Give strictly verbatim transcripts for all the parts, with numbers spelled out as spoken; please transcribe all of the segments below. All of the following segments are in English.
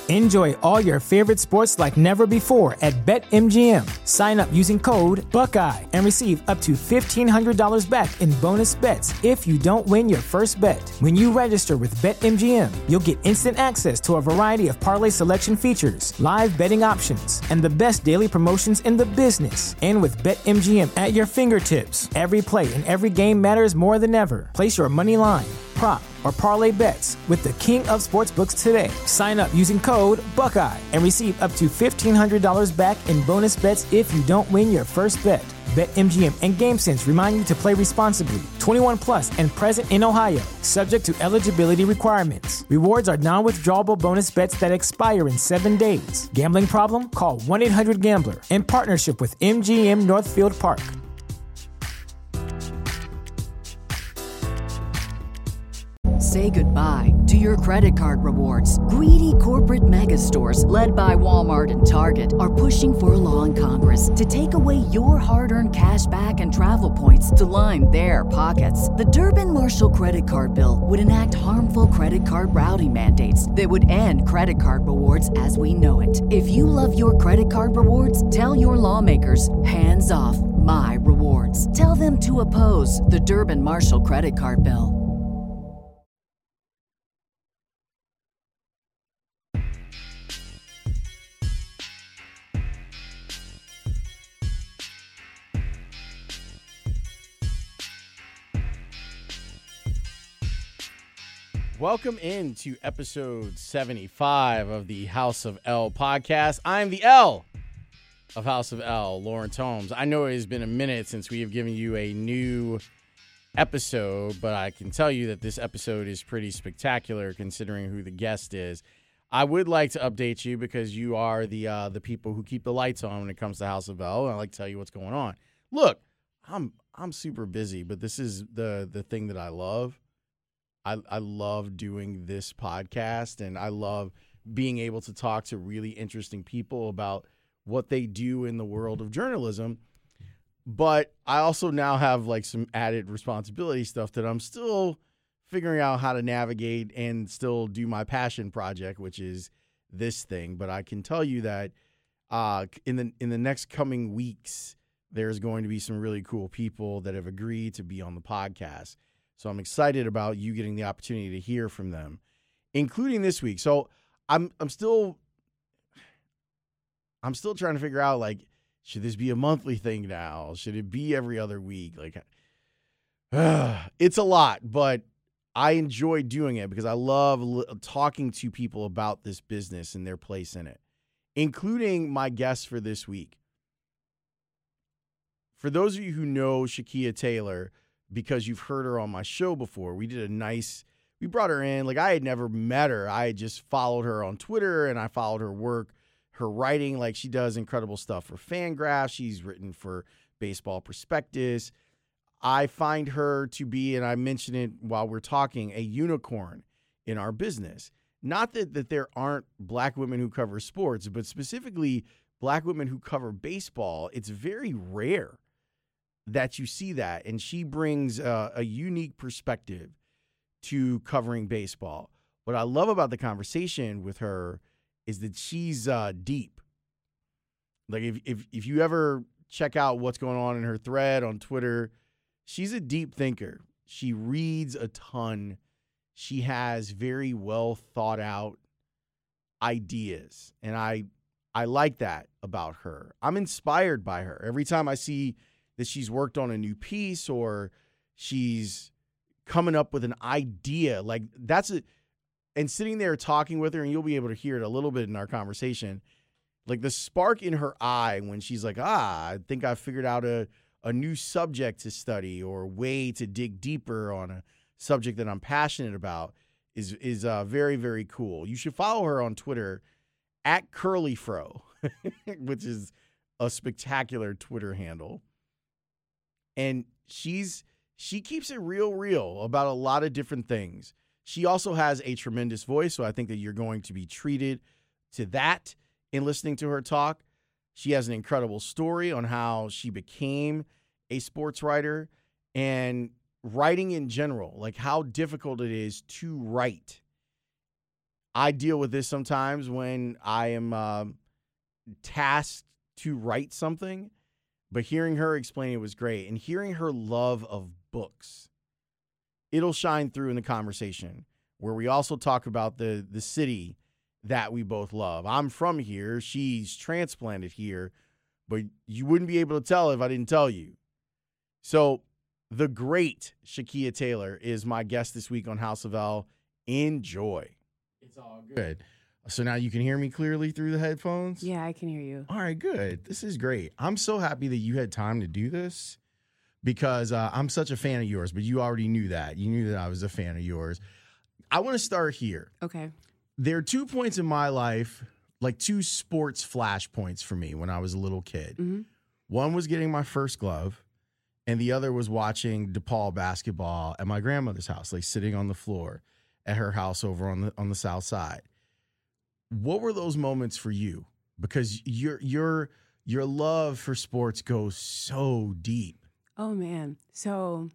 Enjoy all your favorite sports like never before at BetMGM. Sign up using code Buckeye and receive up to fifteen hundred dollars back in bonus bets if you don't win your first bet. When you register with BetMGM, you'll get instant access to a variety of parlay selection features, live betting options, and the best daily promotions in the business. And with BetMGM at your fingertips, every play and every game matters more than ever. Place your money line, prop, or parlay bets with the king of sportsbooks today. Sign up using code Buckeye and receive up to fifteen hundred dollars back in bonus bets if you don't win your first bet. BetMGM and GameSense remind you to play responsibly. twenty-one plus and present in Ohio, subject to eligibility requirements. Rewards are non-withdrawable bonus bets that expire in seven days. Gambling problem? Call one eight hundred gambler in partnership with M G M Northfield Park. Say goodbye to your credit card rewards. Greedy corporate mega stores, led by Walmart and Target, are pushing for a law in Congress to take away your hard-earned cash back and travel points to line their pockets. The Durbin-Marshall credit card bill would enact harmful credit card routing mandates that would end credit card rewards as we know it. If you love your credit card rewards, tell your lawmakers, hands off my rewards. Tell them to oppose the Durbin-Marshall credit card bill. Welcome into episode seventy-five of the House of L podcast. I'm the L of House of L, Lawrence Holmes. I know it has been a minute since we have given you a new episode, but I can tell you that this episode is pretty spectacular considering who the guest is. I would like to update you because you are the uh, the people who keep the lights on when it comes to House of L, and I like to tell you what's going on. Look, I'm I'm super busy, but this is the the thing that I love. I, I love doing this podcast, and I love being able to talk to really interesting people about what they do in the world of journalism. But I also now have like some added responsibility stuff that I'm still figuring out how to navigate and still do my passion project, which is this thing. But I can tell you that uh, in the in the next coming weeks, there's going to be some really cool people that have agreed to be on the podcast. So I'm excited about you getting the opportunity to hear from them, including this week. So I'm I'm still I'm still trying to figure out, like, should this be a monthly thing now? Should it be every other week? Like, uh, it's a lot, but I enjoy doing it because I love l- talking to people about this business and their place in it, including my guests for this week. For those of you who know Shakia Taylor, because you've heard her on my show before, we did a nice, we brought her in. Like, I had never met her. I had just followed her on Twitter, and I followed her work, her writing. Like, she does incredible stuff for Fangraphs. She's written for Baseball Prospectus. I find her to be, and I mentioned it while we're talking, a unicorn in our business. Not that, that there aren't black women who cover sports, but specifically black women who cover baseball. It's very rare that you see that, and she brings uh, a unique perspective to covering baseball. What I love about the conversation with her is that she's uh, deep. Like, if, if if you ever check out what's going on in her thread on Twitter, she's a deep thinker. She reads a ton. She has very well thought out ideas, and I I like that about her. I'm inspired by her. Every time I see that she's worked on a new piece or she's coming up with an idea, like that's it. And sitting there talking with her, and you'll be able to hear it a little bit in our conversation, like the spark in her eye when she's like, ah, I think I figured out a, a new subject to study or way to dig deeper on a subject that I'm passionate about is, is uh, very, very cool. You should follow her on Twitter at Curlyfro, which is a spectacular Twitter handle. And she's she keeps it real, real about a lot of different things. She also has a tremendous voice, so I think that you're going to be treated to that in listening to her talk. She has an incredible story on how she became a sports writer and writing in general, like how difficult it is to write. I deal with this sometimes when I am um, tasked to write something, but hearing her explain it was great. And hearing her love of books, it'll shine through in the conversation where we also talk about the the city that we both love. I'm from here. She's transplanted here, but you wouldn't be able to tell if I didn't tell you. So the great Shakia Taylor is my guest this week on House of L. Enjoy. It's all good. So now you can hear me clearly through the headphones? Yeah, I can hear you. All right, good. This is great. I'm so happy that you had time to do this because uh, I'm such a fan of yours, but you already knew that. You knew that I was a fan of yours. I want to start here. Okay. There are two points in my life, like two sports flashpoints for me when I was a little kid. Mm-hmm. One was getting my first glove, and the other was watching DePaul basketball at my grandmother's house, like sitting on the floor at her house over on the on the south side. What were those moments for you? Because your your your love for sports goes so deep. Oh, man. So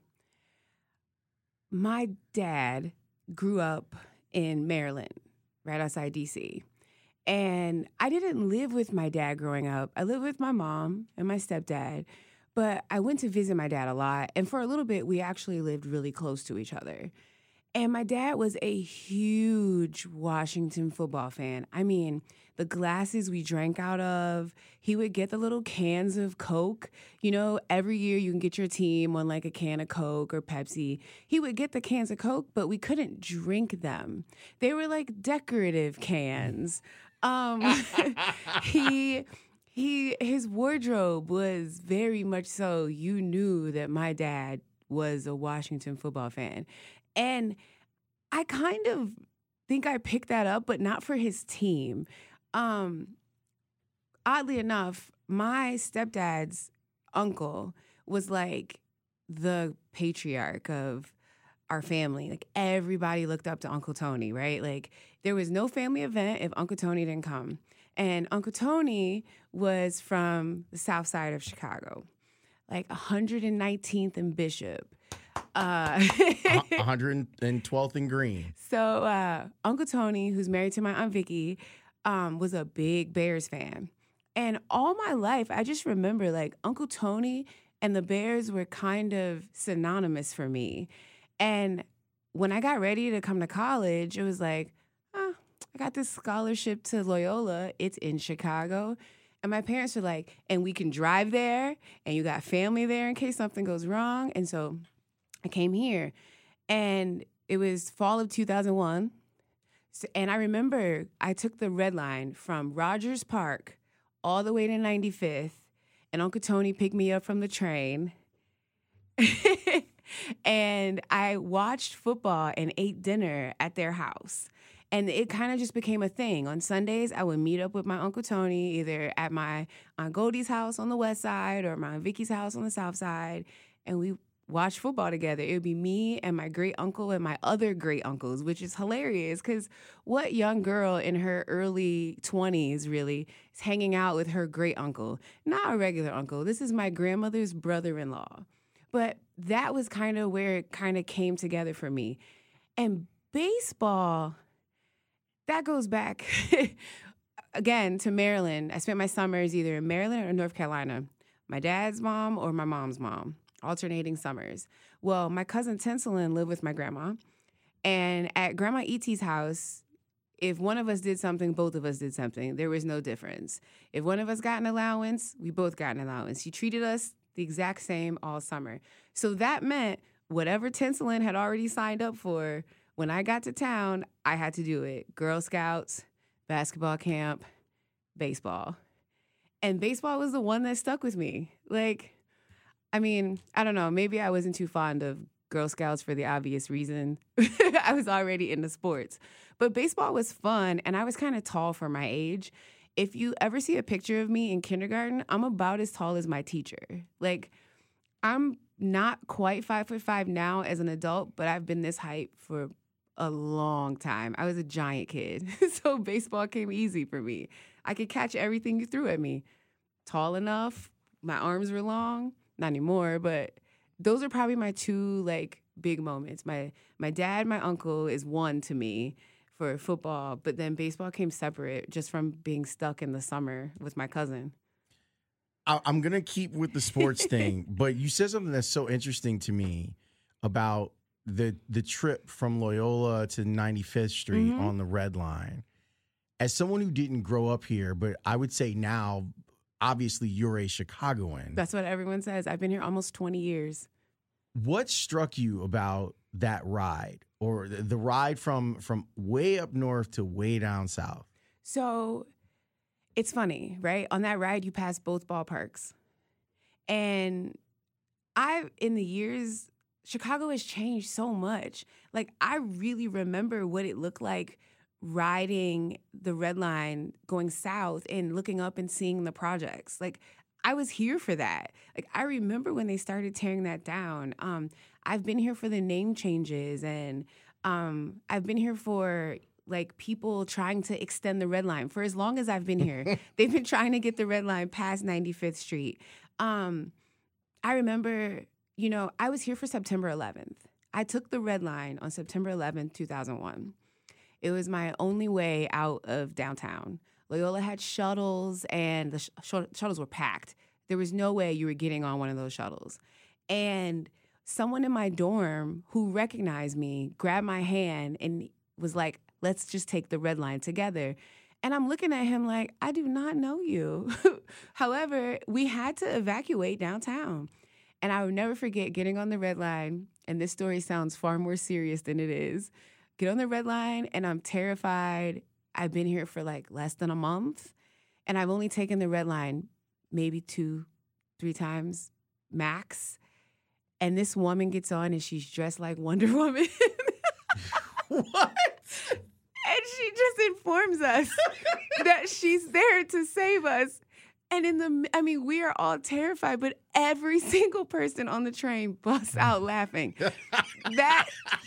my dad grew up in Maryland, right outside D C. And I didn't live with my dad growing up. I lived with my mom and my stepdad. But I went to visit my dad a lot. And for a little bit, we actually lived really close to each other. And my dad was a huge Washington football fan. I mean, the glasses we drank out of, he would get the little cans of Coke. You know, every year you can get your team on like a can of Coke or Pepsi. He would get the cans of Coke, but we couldn't drink them. They were like decorative cans. Um, he... He his wardrobe was very much so. You knew that my dad was a Washington football fan. And I kind of think I picked that up, but not for his team. Um, oddly enough, my stepdad's uncle was like the patriarch of our family. Like everybody looked up to Uncle Tony, right? Like there was no family event if Uncle Tony didn't come. And Uncle Tony was from the south side of Chicago, like one hundred nineteenth and Bishop. Uh, one hundred twelfth and Green. So uh, Uncle Tony, who's married to my Aunt Vicky, um, was a big Bears fan. And all my life, I just remember like Uncle Tony and the Bears were kind of synonymous for me. And when I got ready to come to college, it was like, oh, I got this scholarship to Loyola. It's in Chicago. And my parents were like, and we can drive there, and you got family there in case something goes wrong. And so I came here, and it was fall of two thousand one. So, and I remember I took the red line from Rogers Park all the way to ninety-fifth, and Uncle Tony picked me up from the train. And I watched football and ate dinner at their house. And it kind of just became a thing. On Sundays, I would meet up with my Uncle Tony, either at my Aunt Goldie's house on the west side or my Aunt Vicky's house on the south side, and we watch football together. It would be me and my great uncle and my other great uncles, which is hilarious because what young girl in her early twenties really is hanging out with her great uncle? Not a regular uncle. This is my grandmother's brother-in-law. But that was kind of where it kind of came together for me. And baseball, that goes back, again, to Maryland. I spent my summers either in Maryland or North Carolina. My dad's mom or my mom's mom, alternating summers. Well, my cousin Tinselin lived with my grandma. And at Grandma E T's house, if one of us did something, both of us did something. There was no difference. If one of us got an allowance, we both got an allowance. She treated us the exact same all summer. So that meant whatever Tinselin had already signed up for, when I got to town, I had to do it. Girl Scouts, basketball camp, baseball. And baseball was the one that stuck with me. Like, I mean, I don't know. Maybe I wasn't too fond of Girl Scouts for the obvious reason. I was already into sports. But baseball was fun, and I was kind of tall for my age. If you ever see a picture of me in kindergarten, I'm about as tall as my teacher. Like, I'm not quite five foot five now as an adult, but I've been this height for a long time. I was a giant kid, so baseball came easy for me. I could catch everything you threw at me. Tall enough, my arms were long, not anymore, but those are probably my two like big moments. My my dad, my uncle is one to me for football, but then baseball came separate just from being stuck in the summer with my cousin. I, I'm going to keep with the sports thing, but you said something that's so interesting to me about the the trip from Loyola to ninety-fifth Street Mm-hmm. on the Red Line. As someone who didn't grow up here, but I would say now, obviously, you're a Chicagoan. That's what everyone says. I've been here almost twenty years. What struck you about that ride, or the, the ride from from way up north to way down south? So it's funny, right? On that ride, you pass both ballparks. And I, in the years, Chicago has changed so much. Like, I really remember what it looked like riding the Red Line going south and looking up and seeing the projects. Like, I was here for that. Like, I remember when they started tearing that down. Um, I've been here for the name changes, and um, I've been here for, like, people trying to extend the Red Line. For as long as I've been here, they've been trying to get the Red Line past ninety-fifth Street. Um, I remember, you know, I was here for September eleventh. I took the Red Line on September eleventh, two thousand one. It was my only way out of downtown. Loyola had shuttles, and the sh- sh- shuttles were packed. There was no way you were getting on one of those shuttles. And someone in my dorm who recognized me grabbed my hand and was like, let's just take the Red Line together. And I'm looking at him like, I do not know you. However, we had to evacuate downtown. And I will never forget getting on the Red Line, and this story sounds far more serious than it is. Get on the Red Line, and I'm terrified. I've been here for like less than a month, and I've only taken the Red Line maybe two, three times max. And this woman gets on, and she's dressed like Wonder Woman. What? And she just informs us that she's there to save us. And in the, I mean, we are all terrified, but every single person on the train busts out laughing. That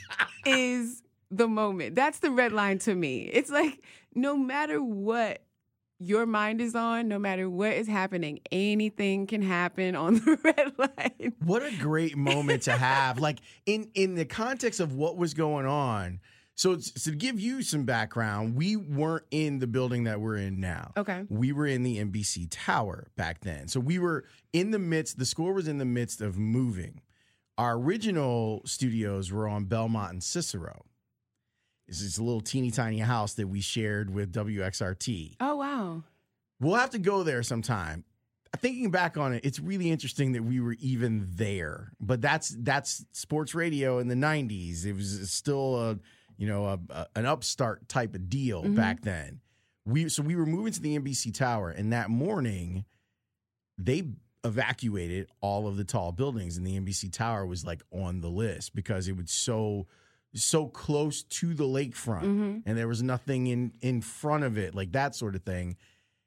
is the moment. That's the Red Line to me. It's like, no matter what your mind is on, no matter what is happening, anything can happen on the Red Line. What a great moment to have. Like, in, in the context of what was going on. So, so to give you some background, we weren't in the building that we're in now. Okay. We were in the N B C Tower back then. So we were in the midst, the score was in the midst of moving. Our original studios were on Belmont and Cicero. It's just a little teeny tiny house that we shared with W X R T. Oh, wow. We'll have to go there sometime. Thinking back on it, it's really interesting that we were even there. But that's that's sports radio in the nineties. It was still a, you know, a, a, an upstart type of deal mm-hmm. back then. We so we were moving to the N B C Tower, and that morning they evacuated all of the tall buildings, and the N B C Tower was like on the list because it was so so close to the lakefront, mm-hmm. and there was nothing in in front of it, like that sort of thing.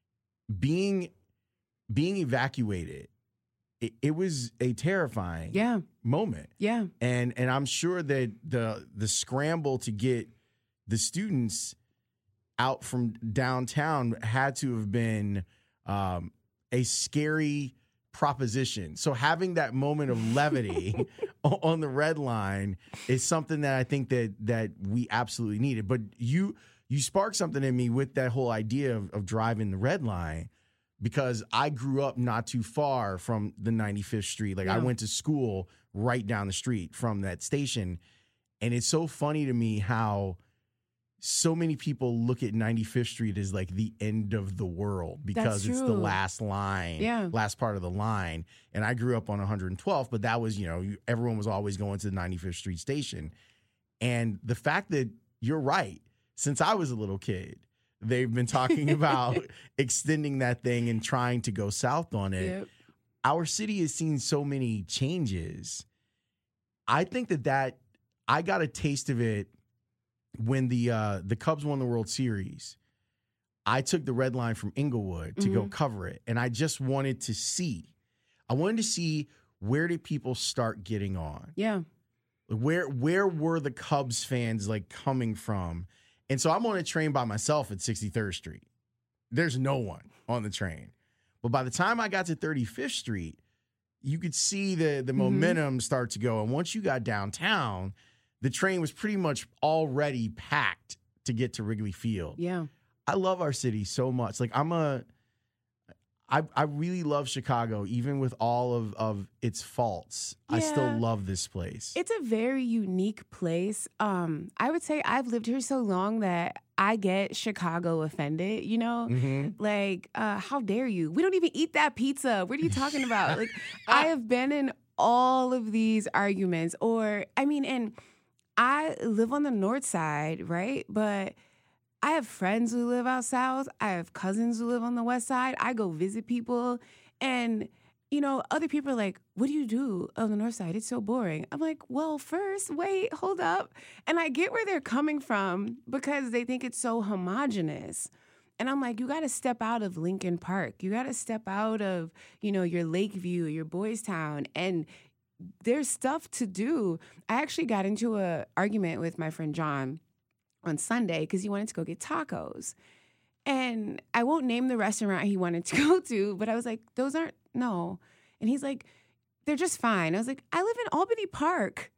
Being being evacuated, it, it was a terrifying yeah. moment. Yeah. And and I'm sure that the the scramble to get the students out from downtown had to have been um, a scary proposition. So having that moment of levity on the Red Line is something that I think that that we absolutely needed. But you you sparked something in me with that whole idea of, of driving the Red Line, because I grew up not too far from the ninety-fifth Street. Like, yeah. I went to school right down the street from that station. And it's so funny to me how so many people look at ninety-fifth Street as like the end of the world because it's the last line, yeah. last part of the line. And I grew up on one hundred twelfth, but that was, you know, everyone was always going to the ninety-fifth Street station. And the fact that you're right, since I was a little kid, they've been talking about extending that thing and trying to go south on it. Yep. Our city has seen so many changes. I think that that I got a taste of it when the uh, the Cubs won the World Series. I took the Red Line from Inglewood to mm-hmm. go cover it, and I just wanted to see. I wanted to see, where did people start getting on? Yeah. Where where were the Cubs fans like coming from? And so I'm on a train by myself at sixty-third Street. There's no one on the train. But by the time I got to thirty-fifth Street, you could see the, the mm-hmm. momentum start to go. And once you got downtown, the train was pretty much already packed to get to Wrigley Field. Yeah. I love our city so much. Like I'm a, I, I really love Chicago, even with all of, of its faults. Yeah. I still love this place. It's a very unique place. Um, I would say I've lived here so long that I get Chicago offended, you know? Mm-hmm. Like, uh, how dare you? We don't even eat that pizza. What are you talking about? Like, I have been in all of these arguments. Or, I mean, and I live on the north side, right? But I have friends who live out south. I have cousins who live on the west side. I go visit people. And, you know, other people are like, what do you do on the north side? It's so boring. I'm like, well, first, wait, hold up. And I get where they're coming from because they think it's so homogenous. And I'm like, you got to step out of Lincoln Park. You got to step out of, you know, your Lakeview, your Boys Town. And there's stuff to do. I actually got into an argument with my friend John on Sunday because he wanted to go get tacos. And I won't name the restaurant he wanted to go to, but I was like, those aren't, no. And he's like, they're just fine. I was like, I live in Albany Park.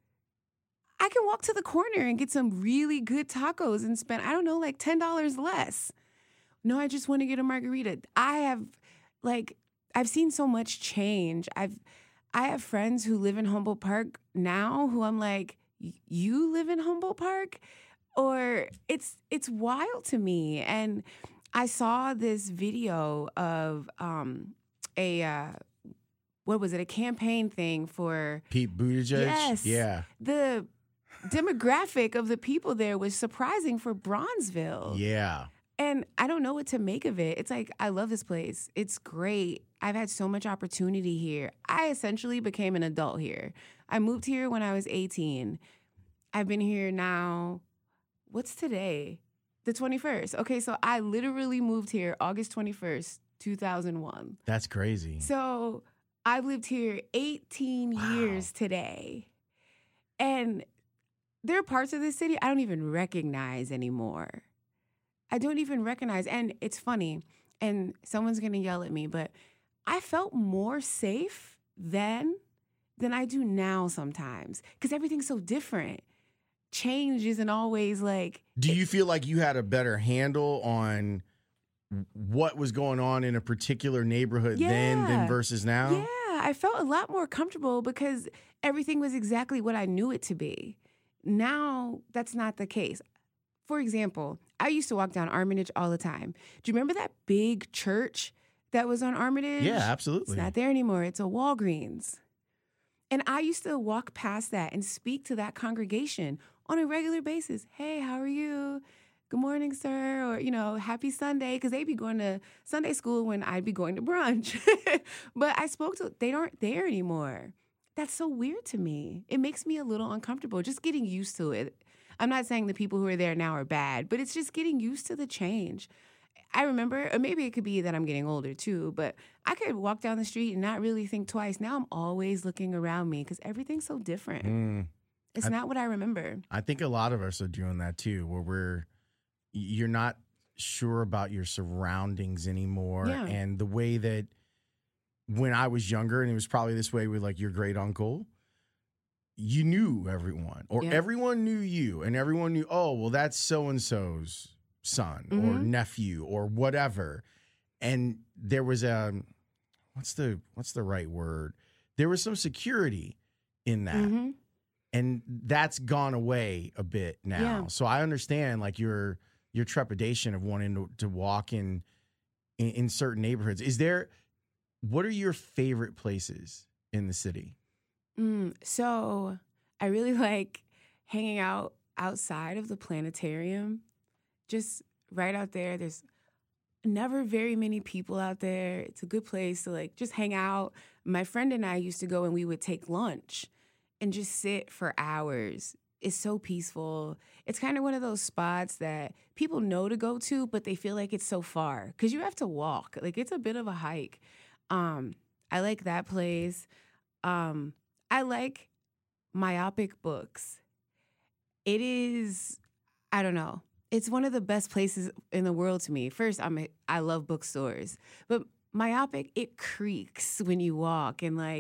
I can walk to the corner and get some really good tacos and spend, I don't know, like ten dollars less. No, I just want to get a margarita. I have, like, I've seen so much change. I've, I have friends who live in Humboldt Park now who I'm like, you live in Humboldt Park? Or it's it's wild to me. And I saw this video of um, a, uh, what was it, a campaign thing for Pete Buttigieg? Yes. Yeah. The demographic of the people there was surprising for Bronzeville. Yeah. And I don't know what to make of it. It's like, I love this place. It's great. I've had so much opportunity here. I essentially became an adult here. I moved here when I was eighteen. I've been here now. What's today? The twenty-first. Okay, so I literally moved here August twenty-first, two thousand one. That's crazy. So I've lived here eighteen Wow. years today. And there are parts of this city I don't even recognize anymore. I don't even recognize. And it's funny, and someone's going to yell at me, but I felt more safe then than I do now sometimes because everything's so different. Change isn't always like. Do you feel like you had a better handle on what was going on in a particular neighborhood Yeah. then than versus now? Yeah, I felt a lot more comfortable because everything was exactly what I knew it to be. Now, that's not the case. For example, I used to walk down Armitage all the time. Do you remember that big church that was on Armitage? Yeah, absolutely. It's not there anymore. It's a Walgreens. And I used to walk past that and speak to that congregation on a regular basis. Hey, how are you? Good morning, sir. Or, you know, happy Sunday. Because they'd be going to Sunday school when I'd be going to brunch. But I spoke to, they aren't there anymore. That's so weird to me. It makes me a little uncomfortable just getting used to it. I'm not saying the people who are there now are bad, but it's just getting used to the change. I remember, or maybe it could be that I'm getting older too, but I could walk down the street and not really think twice. Now I'm always looking around me because everything's so different. Mm, it's I- not what I remember. I think a lot of us are doing that too, where we're, you're not sure about your surroundings anymore. Yeah. And the way that when I was younger, and it was probably this way with like your great uncle, you knew everyone, or Yeah. everyone knew you, and everyone knew, oh, well, that's so-and-so's son or Mhm. nephew or whatever. And there was a, what's the, what's the right word? There was some security in that. Mhm. And that's gone away a bit now. Yeah. So I understand like your your trepidation of wanting to, to walk in, in in certain neighborhoods. Is there, what are your favorite places in the city? Mm, so I really like hanging out outside of the planetarium, just right out there. There's never very many people out there. It's a good place to like just hang out. My friend and I used to go and we would take lunch and just sit for hours. It's so peaceful. It's kind of one of those spots that people know to go to, but they feel like it's so far because you have to walk. Like it's a bit of a hike. Um, I like that place. Um, I like Myopic Books. It is, I don't know. It's one of the best places in the world to me. First, I'm a, I love bookstores, but Myopic, it creaks when you walk, and like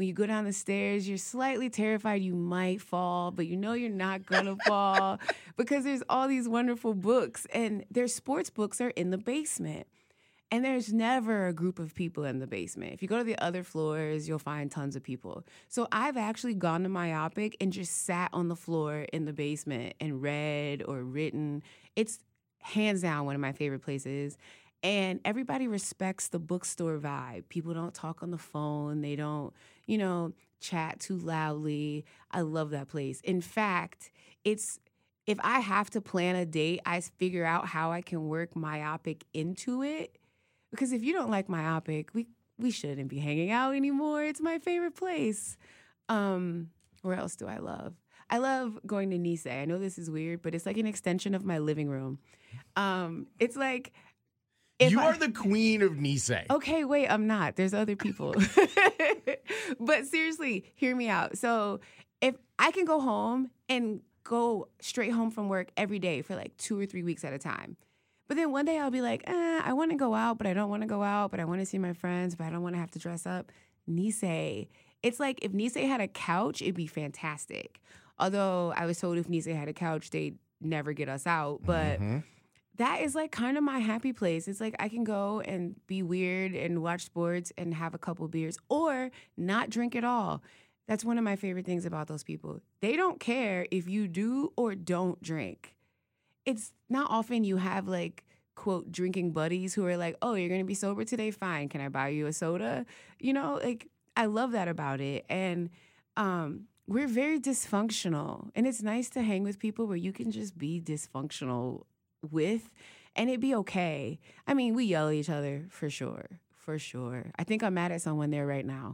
when you go down the stairs, you're slightly terrified you might fall, but you know you're not going to fall because there's all these wonderful books, and their sports books are in the basement. And there's never a group of people in the basement. If you go to the other floors, you'll find tons of people. So I've actually gone to Myopic and just sat on the floor in the basement and read or written. It's hands down one of my favorite places. And everybody respects the bookstore vibe. People don't talk on the phone. They don't, you know, chat too loudly. I love that place. In fact, it's if I have to plan a date, I figure out how I can work Myopic into it. Because if you don't like Myopic, we we shouldn't be hanging out anymore. It's my favorite place. Um, where else do I love? I love going to Nisei. I know this is weird, but it's like an extension of my living room. Um, it's like you I, are the queen of Nisei. Okay, wait, I'm not. There's other people. But seriously, hear me out. So if I can go home and go straight home from work every day for like two or three weeks at a time. But then one day I'll be like, eh, I want to go out, but I don't want to go out, but I want to see my friends, but I don't want to have to dress up. Nisei. It's like if Nisei had a couch, it'd be fantastic. Although I was told if Nisei had a couch, they'd never get us out. But mm-hmm. that is like kind of my happy place. It's like I can go and be weird and watch sports and have a couple beers or not drink at all. That's one of my favorite things about those people. They don't care if you do or don't drink. It's not often you have like, quote, drinking buddies who are like, oh, you're going to be sober today? Fine. Can I buy you a soda? You know, like I love that about it. And um, we're very dysfunctional. And it's nice to hang with people where you can just be dysfunctional with and it'd be okay. I mean, we yell at each other for sure. For sure. I think I'm mad at someone there right now.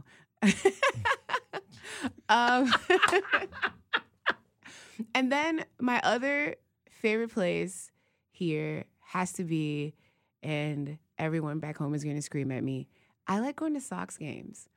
um, and then my other favorite place here has to be, and everyone back home is going to scream at me, I like going to Sox games.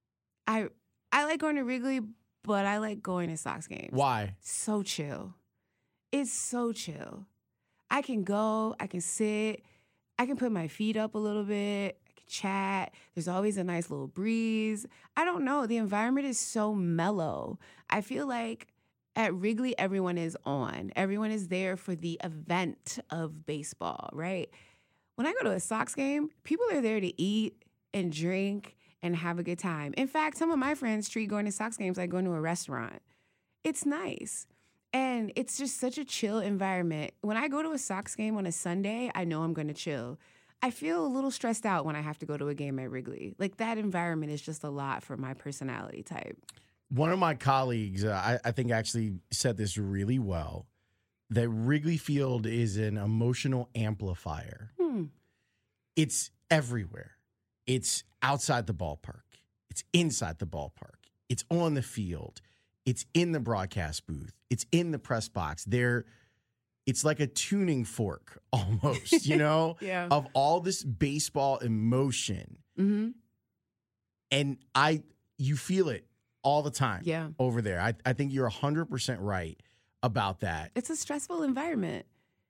I I like going to Wrigley, but I like going to Sox games. Why? So chill. It's so chill. I can go, I can sit, I can put my feet up a little bit, I can chat. There's always a nice little breeze. I don't know. The environment is so mellow. I feel like at Wrigley, everyone is on. Everyone is there for the event of baseball, right? When I go to a Sox game, people are there to eat and drink and have a good time. In fact, some of my friends treat going to Sox games like going to a restaurant. It's nice. And it's just such a chill environment. When I go to a Sox game on a Sunday, I know I'm going to chill. I feel a little stressed out when I have to go to a game at Wrigley. Like that environment is just a lot for my personality type. One of my colleagues, uh, I, I think, actually said this really well, that Wrigley Field is an emotional amplifier. Hmm. It's everywhere. It's outside the ballpark. It's inside the ballpark. It's on the field. It's in the broadcast booth. It's in the press box. There, it's like a tuning fork almost, you know, yeah. of all this baseball emotion. Mm-hmm. And I, you feel it all the time yeah. over there. I, I think you're one hundred percent right about that. It's a stressful environment.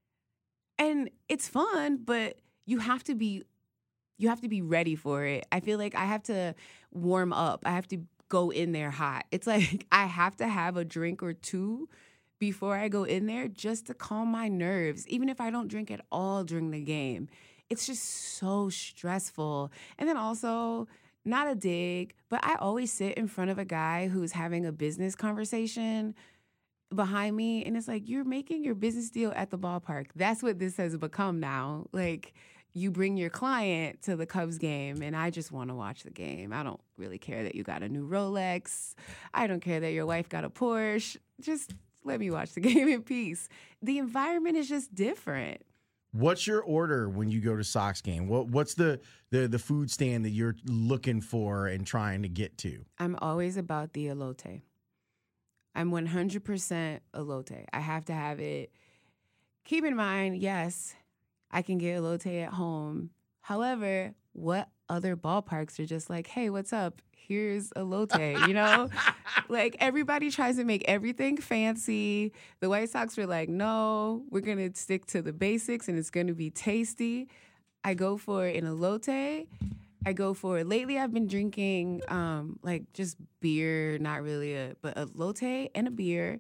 And it's fun, but you have to be you have to be ready for it. I feel like I have to warm up. I have to go in there hot. It's like I have to have a drink or two before I go in there just to calm my nerves, even if I don't drink at all during the game. It's just so stressful. And then also, not a dig, but I always sit in front of a guy who's having a business conversation behind me. And it's like, you're making your business deal at the ballpark. That's what this has become now. Like, you bring your client to the Cubs game, and I just want to watch the game. I don't really care that you got a new Rolex. I don't care that your wife got a Porsche. Just let me watch the game in peace. The environment is just different. What's your order when you go to Sox game? What What's the, the the food stand that you're looking for and trying to get to? I'm always about the elote. I'm one hundred percent elote. I have to have it. Keep in mind, yes, I can get elote at home. However, what other ballparks are just like, hey, what's up? Here's elote, you know? Like, everybody tries to make everything fancy. The White Sox were like, no, we're going to stick to the basics, and it's going to be tasty. I go for an elote, I go for lately. I've been drinking um, like just beer, not really a but a lotte and a beer.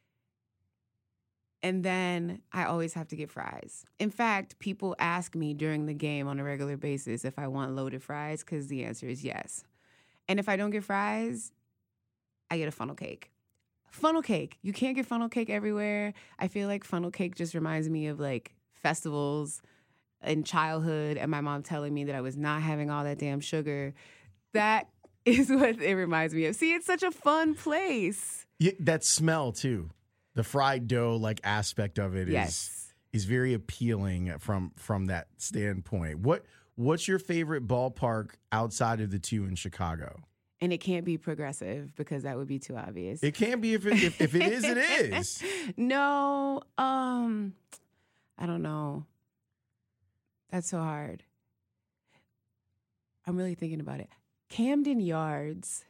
And then I always have to get fries. In fact, people ask me during the game on a regular basis if I want loaded fries because the answer is yes. And if I don't get fries, I get a funnel cake. Funnel cake. You can't get funnel cake everywhere. I feel like funnel cake just reminds me of like festivals in childhood and my mom telling me that I was not having all that damn sugar. That is what it reminds me of. See, it's such a fun place. Yeah, that smell too. The fried dough like aspect of it yes. is is very appealing from from that standpoint. What what's your favorite ballpark outside of the two in Chicago? And it can't be Progressive because that would be too obvious. It can be if it, if, if it is, it is. No, um, I don't know. That's so hard. I'm really thinking about it. Camden Yards.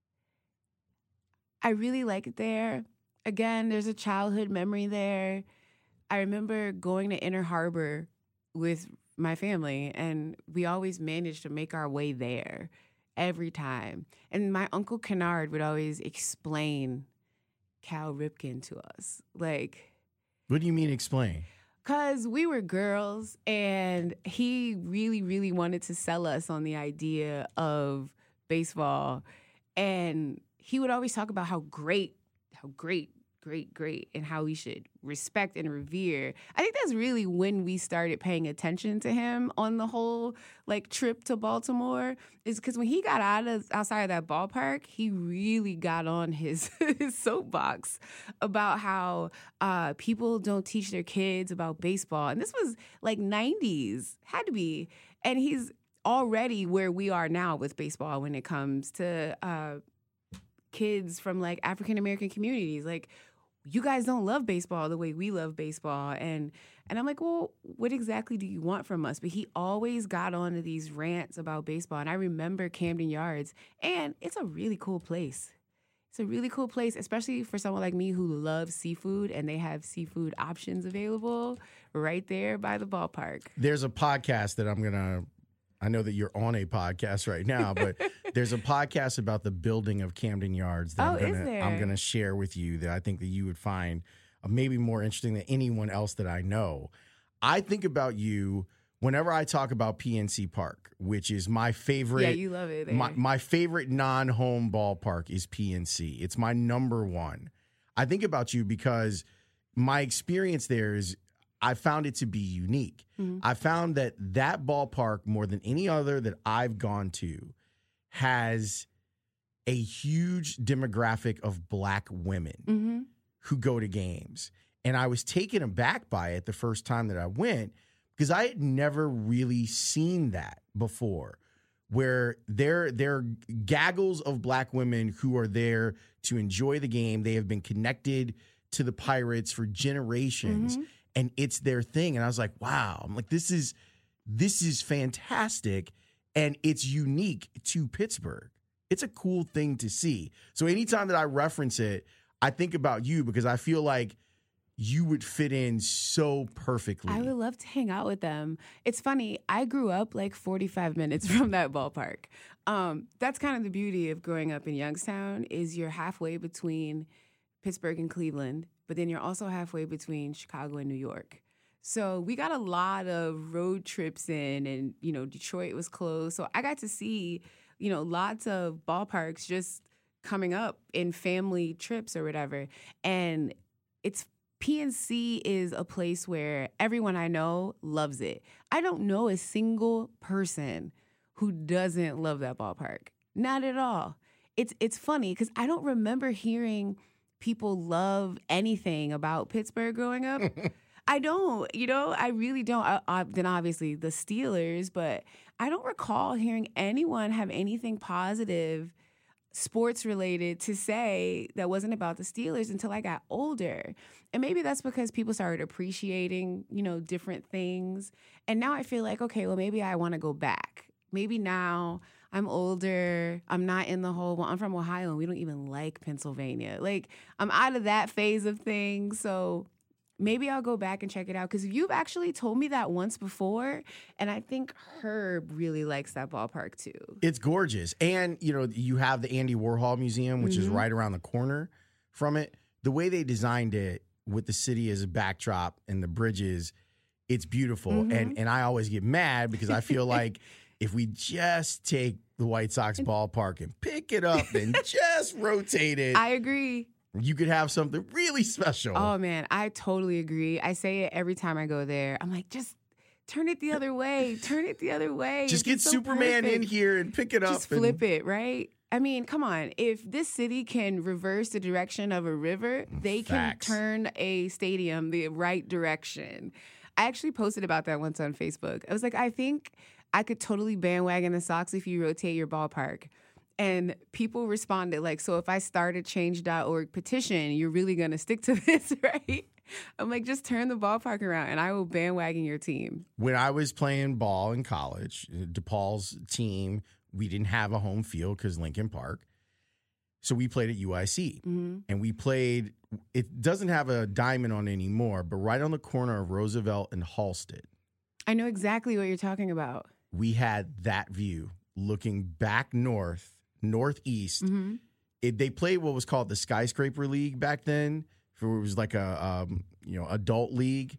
I really like it there. Again, there's a childhood memory there. I remember going to Inner Harbor with my family, and we always managed to make our way there every time. And my Uncle Kennard would always explain Cal Ripken to us. Like, what do you mean explain? Because we were girls, and he really, really wanted to sell us on the idea of baseball. And he would always talk about how great, how great, great, great, and how we should respect and revere. I think that's really when we started paying attention to him on the whole like trip to Baltimore. Is because when he got out of outside of that ballpark, he really got on his his soapbox about how uh, people don't teach their kids about baseball, and this was like nineties, had to be, and he's already where we are now with baseball when it comes to uh, kids from like African American communities, like. You guys don't love baseball the way we love baseball. And and I'm like, well, what exactly do you want from us? But he always got on to these rants about baseball. And I remember Camden Yards. And it's a really cool place. It's a really cool place, especially for someone like me who loves seafood. And they have seafood options available right there by the ballpark. There's a podcast that I'm going to, I know that you're on a podcast right now, but there's a podcast about the building of Camden Yards that oh, I'm is gonna there? I'm gonna share with you that I think that you would find maybe more interesting than anyone else that I know. I think about you whenever I talk about P N C Park, which is my favorite. Yeah, you love it there. My, my favorite non-home ballpark is P N C. It's my number one. I think about you because my experience there is I found it to be unique. Mm-hmm. I found that that ballpark, more than any other that I've gone to, has a huge demographic of black women mm-hmm. who go to games. And I was taken aback by it the first time that I went because I had never really seen that before, where there, there are gaggles of black women who are there to enjoy the game. They have been connected to the Pirates for generations. Mm-hmm. And it's their thing. And I was like, wow. I'm like, this is this is fantastic. And it's unique to Pittsburgh. It's a cool thing to see. So anytime that I reference it, I think about you because I feel like you would fit in so perfectly. I would love to hang out with them. It's funny. I grew up like forty-five minutes from that ballpark. Um, that's kind of the beauty of growing up in Youngstown is you're halfway between Pittsburgh and Cleveland, but then you're also halfway between Chicago and New York. So we got a lot of road trips in, and, you know, Detroit was close. So I got to see, you know, lots of ballparks just coming up in family trips or whatever. And it's P N C is a place where everyone I know loves it. I don't know a single person who doesn't love that ballpark. Not at all. It's it's funny because I don't remember hearing people love anything about Pittsburgh growing up. I don't, you know, I really don't. I, I, then obviously the Steelers, but I don't recall hearing anyone have anything positive sports related to say that wasn't about the Steelers until I got older. And maybe that's because people started appreciating, you know, different things. And now I feel like, okay, well, maybe I want to go back. Maybe now I'm older. I'm not in the whole, well, I'm from Ohio and we don't even like Pennsylvania. Like, I'm out of that phase of things. So maybe I'll go back and check it out because you've actually told me that once before, and I think Herb really likes that ballpark too. It's gorgeous. And, you know, you have the Andy Warhol Museum, which mm-hmm. is right around the corner from it. The way they designed it with the city as a backdrop and the bridges, it's beautiful. Mm-hmm. And and I always get mad because I feel like if we just take the White Sox ballpark and pick it up and just rotate it. I agree. You could have something really special. Oh, man, I totally agree. I say it every time I go there. I'm like, just turn it the other way. Turn it the other way. Just get so Superman perfect. in here and pick it up. Just flip and... it, right? I mean, come on. If this city can reverse the direction of a river, they Facts. can turn a stadium the right direction. I actually posted about that once on Facebook. I was like, I think I could totally bandwagon the Sox if you rotate your ballpark. And people responded like, so if I start a change dot org petition, you're really going to stick to this, right? I'm like, just turn the ballpark around and I will bandwagon your team. When I was playing ball in college, DePaul's team, we didn't have a home field because Lincoln Park. So we played at U I C. Mm-hmm. And we played, it doesn't have a diamond on it anymore, but right on the corner of Roosevelt and Halsted. I know exactly what you're talking about. We had that view looking back north. Northeast, mm-hmm. it, they played what was called the Skyscraper League back then. It was like a um, you know adult league.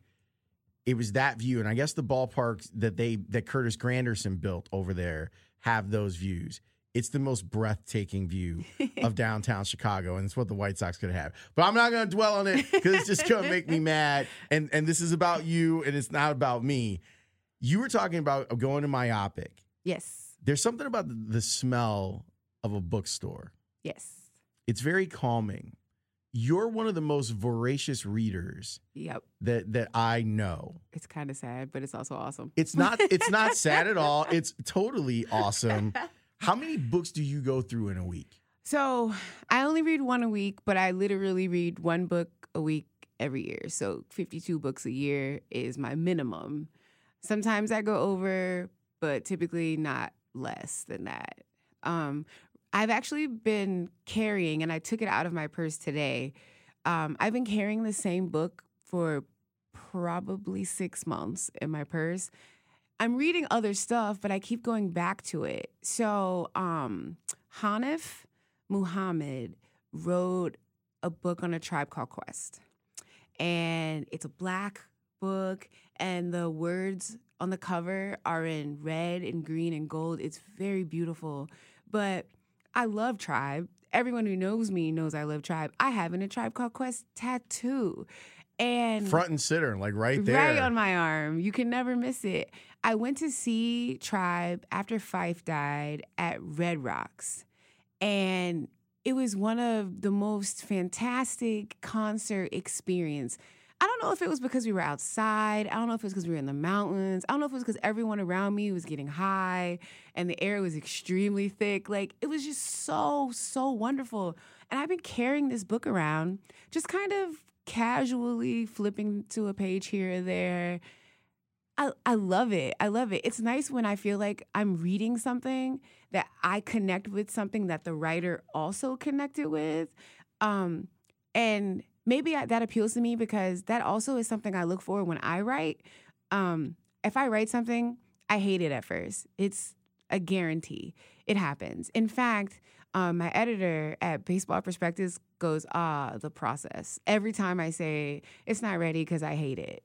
It was that view, and I guess the ballparks that they that Curtis Granderson built over there have those views. It's the most breathtaking view of downtown Chicago, and it's what the White Sox could have. But I'm not going to dwell on it because it's just going to make me mad. And and this is about you, and it's not about me. You were talking about going to Myopic. Yes. There's something about the, the smell of a bookstore. Yes. It's very calming. You're one of the most voracious readers yep. that that I know. It's kind of sad, but it's also awesome. It's not it's not sad at all. It's totally awesome. How many books do you go through in a week? So, I only read one a week, but I literally read one book a week every year. So, fifty-two books a year is my minimum. Sometimes I go over, but typically not less than that. Um, I've actually been carrying, and I took it out of my purse today. Um, I've been carrying the same book for probably six months in my purse. I'm reading other stuff, but I keep going back to it. So um, Hanif Muhammad wrote a book on a tribe called Quest. And it's a black book, and the words on the cover are in red and green and gold. It's very beautiful. But I love Tribe. Everyone who knows me knows I love Tribe. I have in A Tribe Called Quest tattoo. And front and center, like right there. Right on my arm. You can never miss it. I went to see Tribe after Fife died at Red Rocks. And it was one of the most fantastic concert experience. I don't know if it was because we were outside. I don't know if it was because we were in the mountains. I don't know if it was because everyone around me was getting high and the air was extremely thick. Like, it was just so, so wonderful. And I've been carrying this book around, just kind of casually flipping to a page here or there. I, I love it. I love it. It's nice when I feel like I'm reading something that I connect with, something that the writer also connected with. Um, and maybe I, that appeals to me because that also is something I look for when I write. Um, if I write something, I hate it at first. It's a guarantee. It happens. In fact, um, my editor at Baseball Perspectives goes, ah, the process. Every time I say it's not ready because I hate it.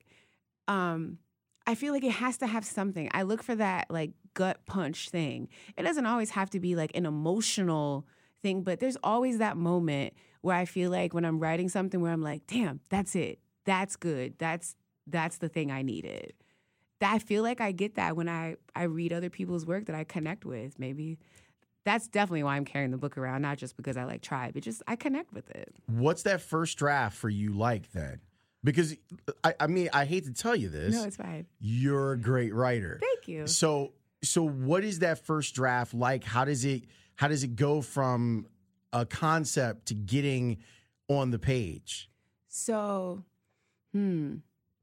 Um, I feel like it has to have something. I look for that like gut punch thing. It doesn't always have to be like an emotional thing, but there's always that moment where I feel like when I'm writing something where I'm like, damn, that's it. That's good. That's that's the thing I needed. That I feel like I get that when I, I read other people's work that I connect with. Maybe that's definitely why I'm carrying the book around, not just because I like Tribe. It just, I connect with it. What's that first draft for you like then? Because, I, I mean, I hate to tell you this. No, it's fine. You're a great writer. Thank you. So, so what is that first draft like? How does it, how does it go from a concept to getting on the page? So, hmm.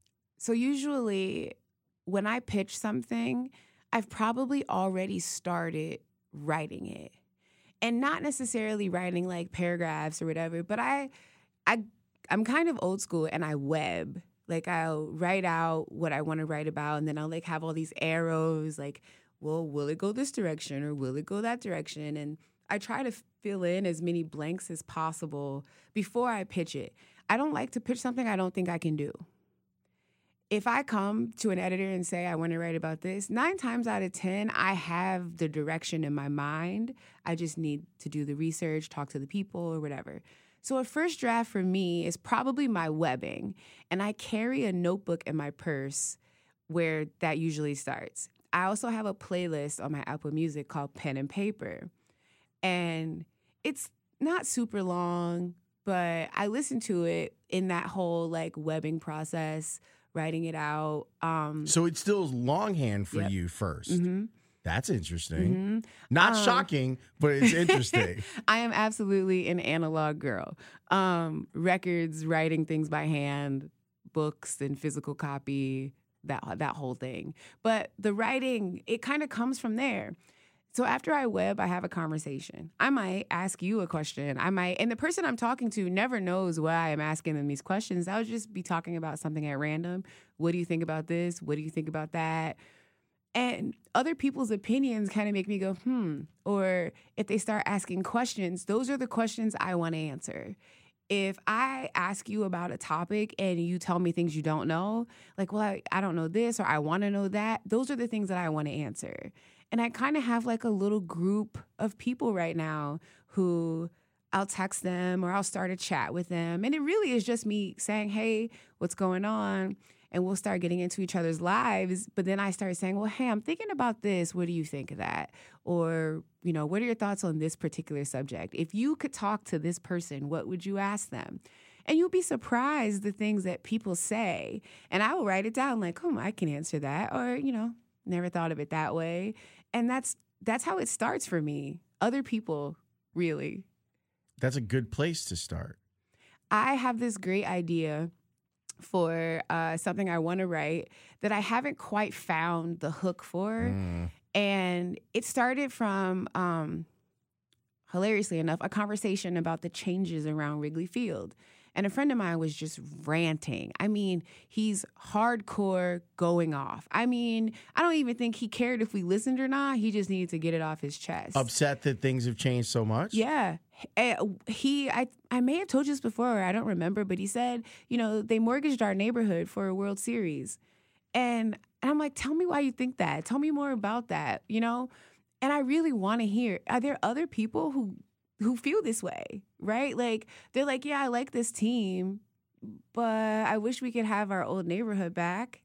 So usually when I pitch something, I've probably already started writing it. And not necessarily writing like paragraphs or whatever, but I I I'm kind of old school and I web. Like I'll write out what I want to write about, and then I'll like have all these arrows like, well, will it go this direction or will it go that direction? And I try to fill in as many blanks as possible before I pitch it. I don't like to pitch something I don't think I can do. If I come to an editor and say, I want to write about this, nine times out of ten, I have the direction in my mind. I just need to do the research, talk to the people or whatever. So a first draft for me is probably my webbing. And I carry a notebook in my purse where that usually starts. I also have a playlist on my Apple Music called Pen and Paper. And it's not super long, but I listen to it in that whole like webbing process, writing it out. Um, so it's still longhand for yep. you first. Mm-hmm. That's interesting. Mm-hmm. Not um, shocking, but it's interesting. I am absolutely an analog girl. Um, records, writing things by hand, books and physical copy, that that whole thing. But the writing, it kind of comes from there. So after I web, I have a conversation. I might ask you a question. I might, and the person I'm talking to never knows why I'm asking them these questions. I would just be talking about something at random. What do you think about this? What do you think about that? And other people's opinions kind of make me go, hmm. Or if they start asking questions, those are the questions I want to answer. If I ask you about a topic and you tell me things you don't know, like, well, I, I don't know this or I want to know that, those are the things that I want to answer. And I kind of have like a little group of people right now who I'll text them or I'll start a chat with them. And it really is just me saying, hey, what's going on? And we'll start getting into each other's lives. But then I start saying, well, hey, I'm thinking about this. What do you think of that? Or, you know, what are your thoughts on this particular subject? If you could talk to this person, what would you ask them? And you'll be surprised the things that people say. And I will write it down like, oh, I can answer that. Or, you know, never thought of it that way. And that's that's how it starts for me. Other people, really. That's a good place to start. I have this great idea for uh, something I want to write that I haven't quite found the hook for. Mm. And it started from, um, hilariously enough, a conversation about the changes around Wrigley Field. And a friend of mine was just ranting. I mean, he's hardcore going off. I mean, I don't even think he cared if we listened or not. He just needed to get it off his chest. Upset that things have changed so much? Yeah. He, I, I may have told you this before, or I don't remember, but he said, you know, they mortgaged our neighborhood for a World Series. And, and I'm like, tell me why you think that. Tell me more about that, you know? And I really want to hear, are there other people who who feel this way, right? Like, they're like, yeah, I like this team, but I wish we could have our old neighborhood back.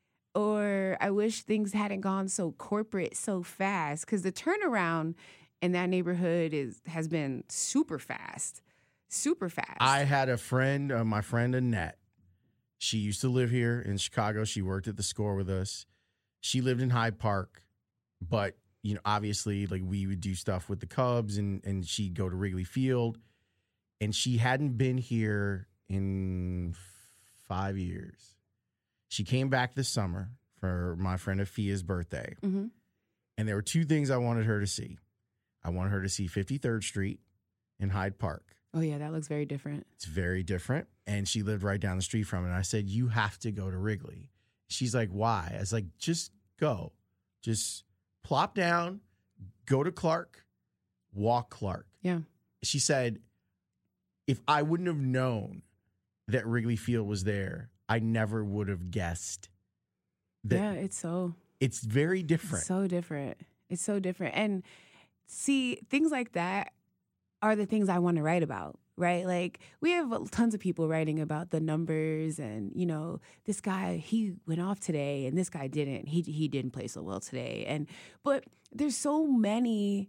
Or I wish things hadn't gone so corporate so fast. Because the turnaround in that neighborhood is has been super fast, super fast. I had a friend, uh, my friend Annette. She used to live here in Chicago. She worked at the Score with us. She lived in Hyde Park, but you know, obviously, like we would do stuff with the Cubs, and and she'd go to Wrigley Field, and she hadn't been here in five years. She came back this summer for my friend Afia's birthday, mm-hmm. and there were two things I wanted her to see. I wanted her to see fifty-third Street in Hyde Park. Oh yeah, that looks very different. It's very different, and she lived right down the street from it. And I said, "You have to go to Wrigley." She's like, "Why?" I was like, "Just go, just." Plop down, go to Clark, walk Clark. Yeah. She said, if I wouldn't have known that Wrigley Field was there, I never would have guessed. That yeah, it's so. It's very different. It's so different. It's so different. And see, things like that are the things I want to write about, right? Like, we have tons of people writing about the numbers and, you know, this guy, he went off today and this guy didn't. He he didn't play so well today. And but there's so many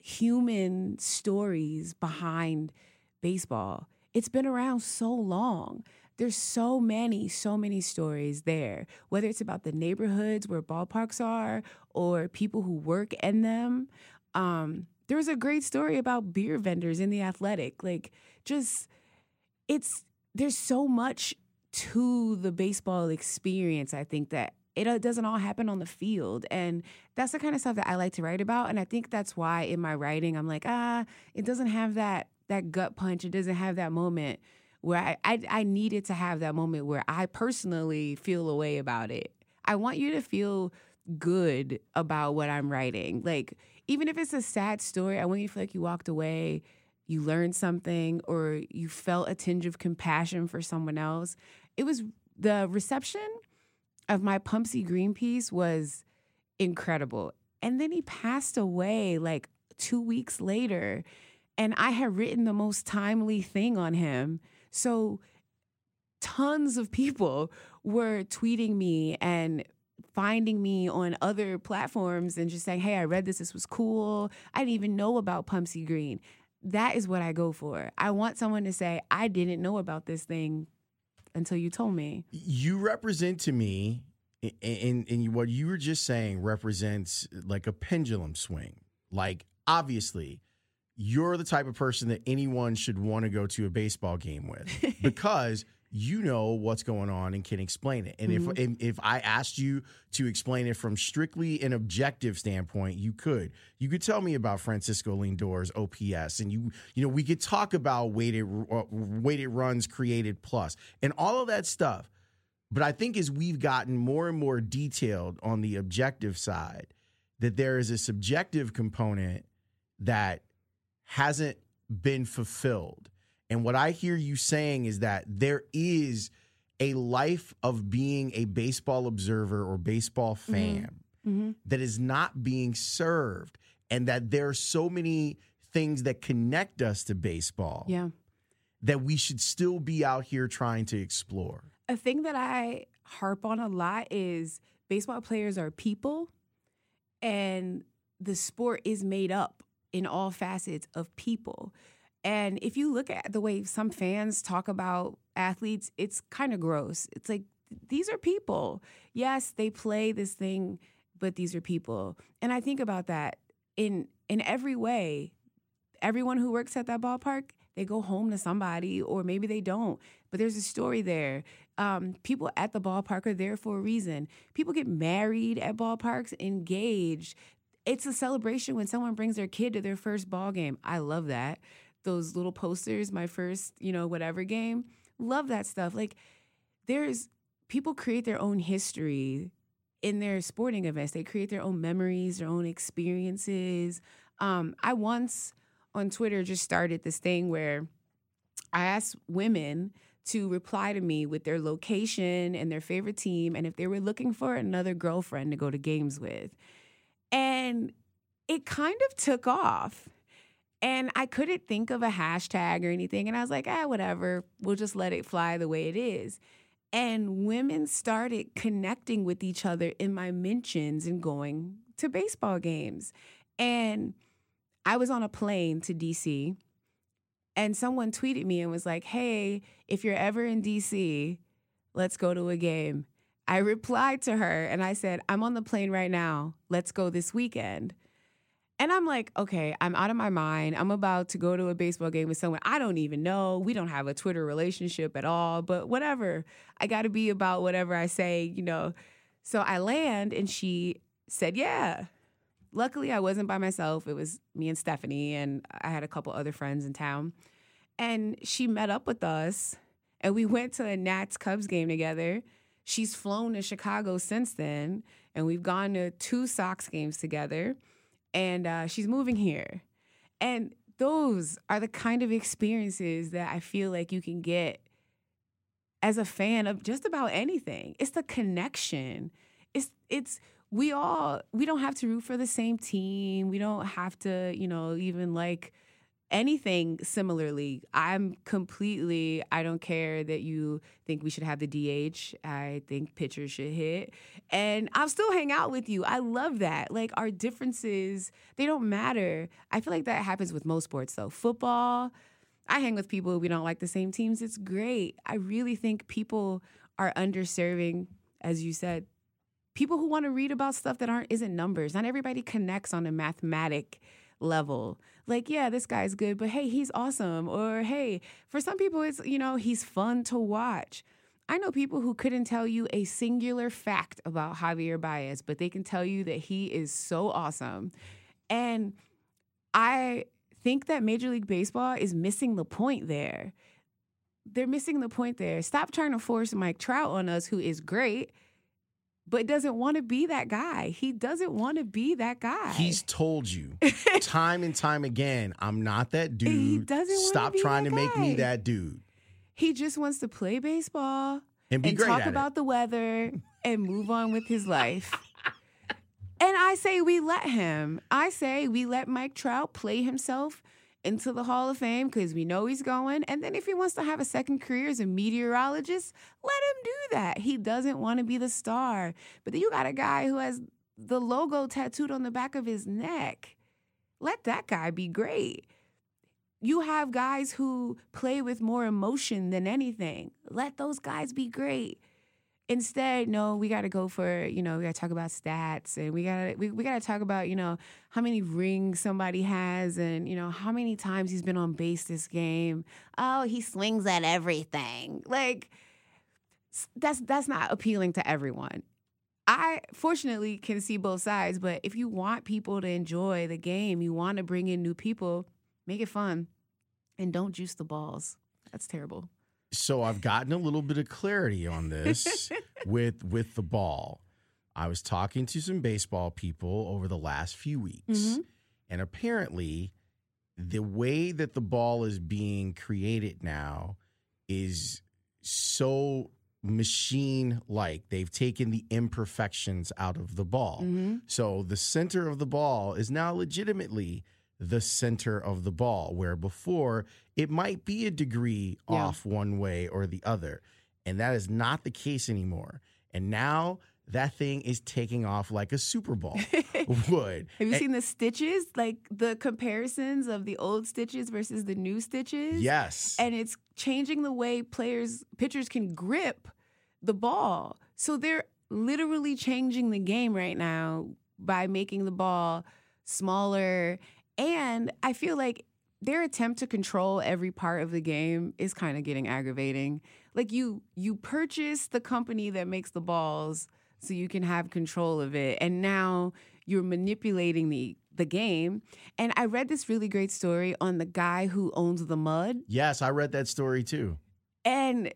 human stories behind baseball. It's been around so long. There's so many, so many stories there, whether it's about the neighborhoods where ballparks are or people who work in them. Um, there was a great story about beer vendors in The Athletic. Like, just, it's, there's so much to the baseball experience, I think, that it doesn't all happen on the field. And that's the kind of stuff that I like to write about. And I think that's why in my writing, I'm like, ah, it doesn't have that that gut punch. It doesn't have that moment where I, I I needed to have that moment where I personally feel a way about it. I want you to feel good about what I'm writing. Like, even if it's a sad story, I want you to feel like you walked away, you learned something, or you felt a tinge of compassion for someone else. It was the reception of my Pumpsie Green piece was incredible. And then he passed away like two weeks later, and I had written the most timely thing on him. So tons of people were tweeting me and finding me on other platforms and just saying, hey, I read this. This was cool. I didn't even know about Pumpsie Green. That is what I go for. I want someone to say, I didn't know about this thing until you told me. You represent to me, and, and what you were just saying represents like a pendulum swing. Like, obviously, you're the type of person that anyone should want to go to a baseball game with because you know what's going on and can explain it. And mm-hmm. if, if I asked you to explain it from strictly an objective standpoint, you could. You could tell me about Francisco Lindor's O P S, and you you know we could talk about weighted uh, weighted runs created plus and all of that stuff. But I think as we've gotten more and more detailed on the objective side, that there is a subjective component that hasn't been fulfilled. And what I hear you saying is that there is a life of being a baseball observer or baseball fan mm-hmm. that is not being served, and that there are so many things that connect us to baseball yeah. that we should still be out here trying to explore. A thing that I harp on a lot is baseball players are people, and the sport is made up in all facets of people. And if you look at the way some fans talk about athletes, it's kind of gross. It's like, these are people. Yes, they play this thing, but these are people. And I think about that in in every way. Everyone who works at that ballpark, they go home to somebody, or maybe they don't. But there's a story there. Um, people at the ballpark are there for a reason. People get married at ballparks, engaged. It's a celebration when someone brings their kid to their first ball game. I love that. Those little posters, my first, you know, whatever game. Love that stuff. Like, there's people create their own history in their sporting events. They create their own memories, their own experiences. Um, I once on Twitter just started this thing where I asked women to reply to me with their location and their favorite team, and if they were looking for another girlfriend to go to games with. And it kind of took off. And I couldn't think of a hashtag or anything. And I was like, ah, whatever. We'll just let it fly the way it is. And women started connecting with each other in my mentions and going to baseball games. And I was on a plane to D C, and someone tweeted me and was like, hey, if you're ever in D C, let's go to a game. I replied to her and I said, I'm on the plane right now. Let's go this weekend. And I'm like, okay, I'm out of my mind. I'm about to go to a baseball game with someone I don't even know. We don't have a Twitter relationship at all, but whatever. I got to be about whatever I say, you know. So I land, and she said, yeah. Luckily, I wasn't by myself. It was me and Stephanie, and I had a couple other friends in town. And she met up with us, and we went to a Nats Cubs game together. She's flown to Chicago since then, and we've gone to two Sox games together. And uh, she's moving here. And those are the kind of experiences that I feel like you can get as a fan of just about anything. It's the connection. It's, it's, we all, we don't have to root for the same team. We don't have to, you know, even like anything similarly. I'm completely, I don't care that you think we should have the D H. I think pitchers should hit. And I'll still hang out with you. I love that. Like, our differences, they don't matter. I feel like that happens with most sports, though. Football, I hang with people we don't like the same teams. It's great. I really think people are underserving, as you said, people who want to read about stuff that aren't isn't numbers. Not everybody connects on a mathematic level. Like, yeah, this guy's good, but hey, he's awesome. Or hey, for some people, it's, you know, he's fun to watch. I know people who couldn't tell you a singular fact about Javier Baez, but they can tell you that he is so awesome. And I think that Major League Baseball is missing the point there. they're missing the point there. Stop trying to force Mike Trout on us, who is great, but doesn't want to be that guy. He doesn't want to be that guy. He's told you time and time again, I'm not that dude. He doesn't want Stop to be trying that to make guy. me that dude. He just wants to play baseball And be and great talk at it. about the weather and move on with his life. And I say we let him. I say we let Mike Trout play himself into the Hall of Fame because we know he's going. And then if he wants to have a second career as a meteorologist, let him do that. He doesn't want to be the star. But then you got a guy who has the logo tattooed on the back of his neck. Let that guy be great. You have guys who play with more emotion than anything. Let those guys be great. Instead, no, we got to go for, you know, we got to talk about stats and we got to we, we got to talk about, you know, how many rings somebody has and, you know, how many times he's been on base this game. Oh, he swings at everything. Like, that's that's not appealing to everyone. I, fortunately, can see both sides, but if you want people to enjoy the game, you want to bring in new people, make it fun and don't juice the balls. That's terrible. So I've gotten a little bit of clarity on this with with the ball. I was talking to some baseball people over the last few weeks, Mm-hmm. and apparently the way that the ball is being created now is so machine-like. They've taken the imperfections out of the ball. Mm-hmm. So the center of the ball is now legitimately the center of the ball, where before it might be a degree Yeah. off one way or the other. And that is not the case anymore. And now that thing is taking off like a Super Bowl would. Have you And- seen the stitches? Like the comparisons of the old stitches versus the new stitches? Yes. And it's changing the way players, pitchers can grip the ball. So they're literally changing the game right now by making the ball smaller. And I feel like their attempt to control every part of the game is kind of getting aggravating. Like you you purchase the company that makes the balls so you can have control of it. And now you're manipulating the the game. And I read this really great story on the guy who owns the mud. Yes, I read that story too. And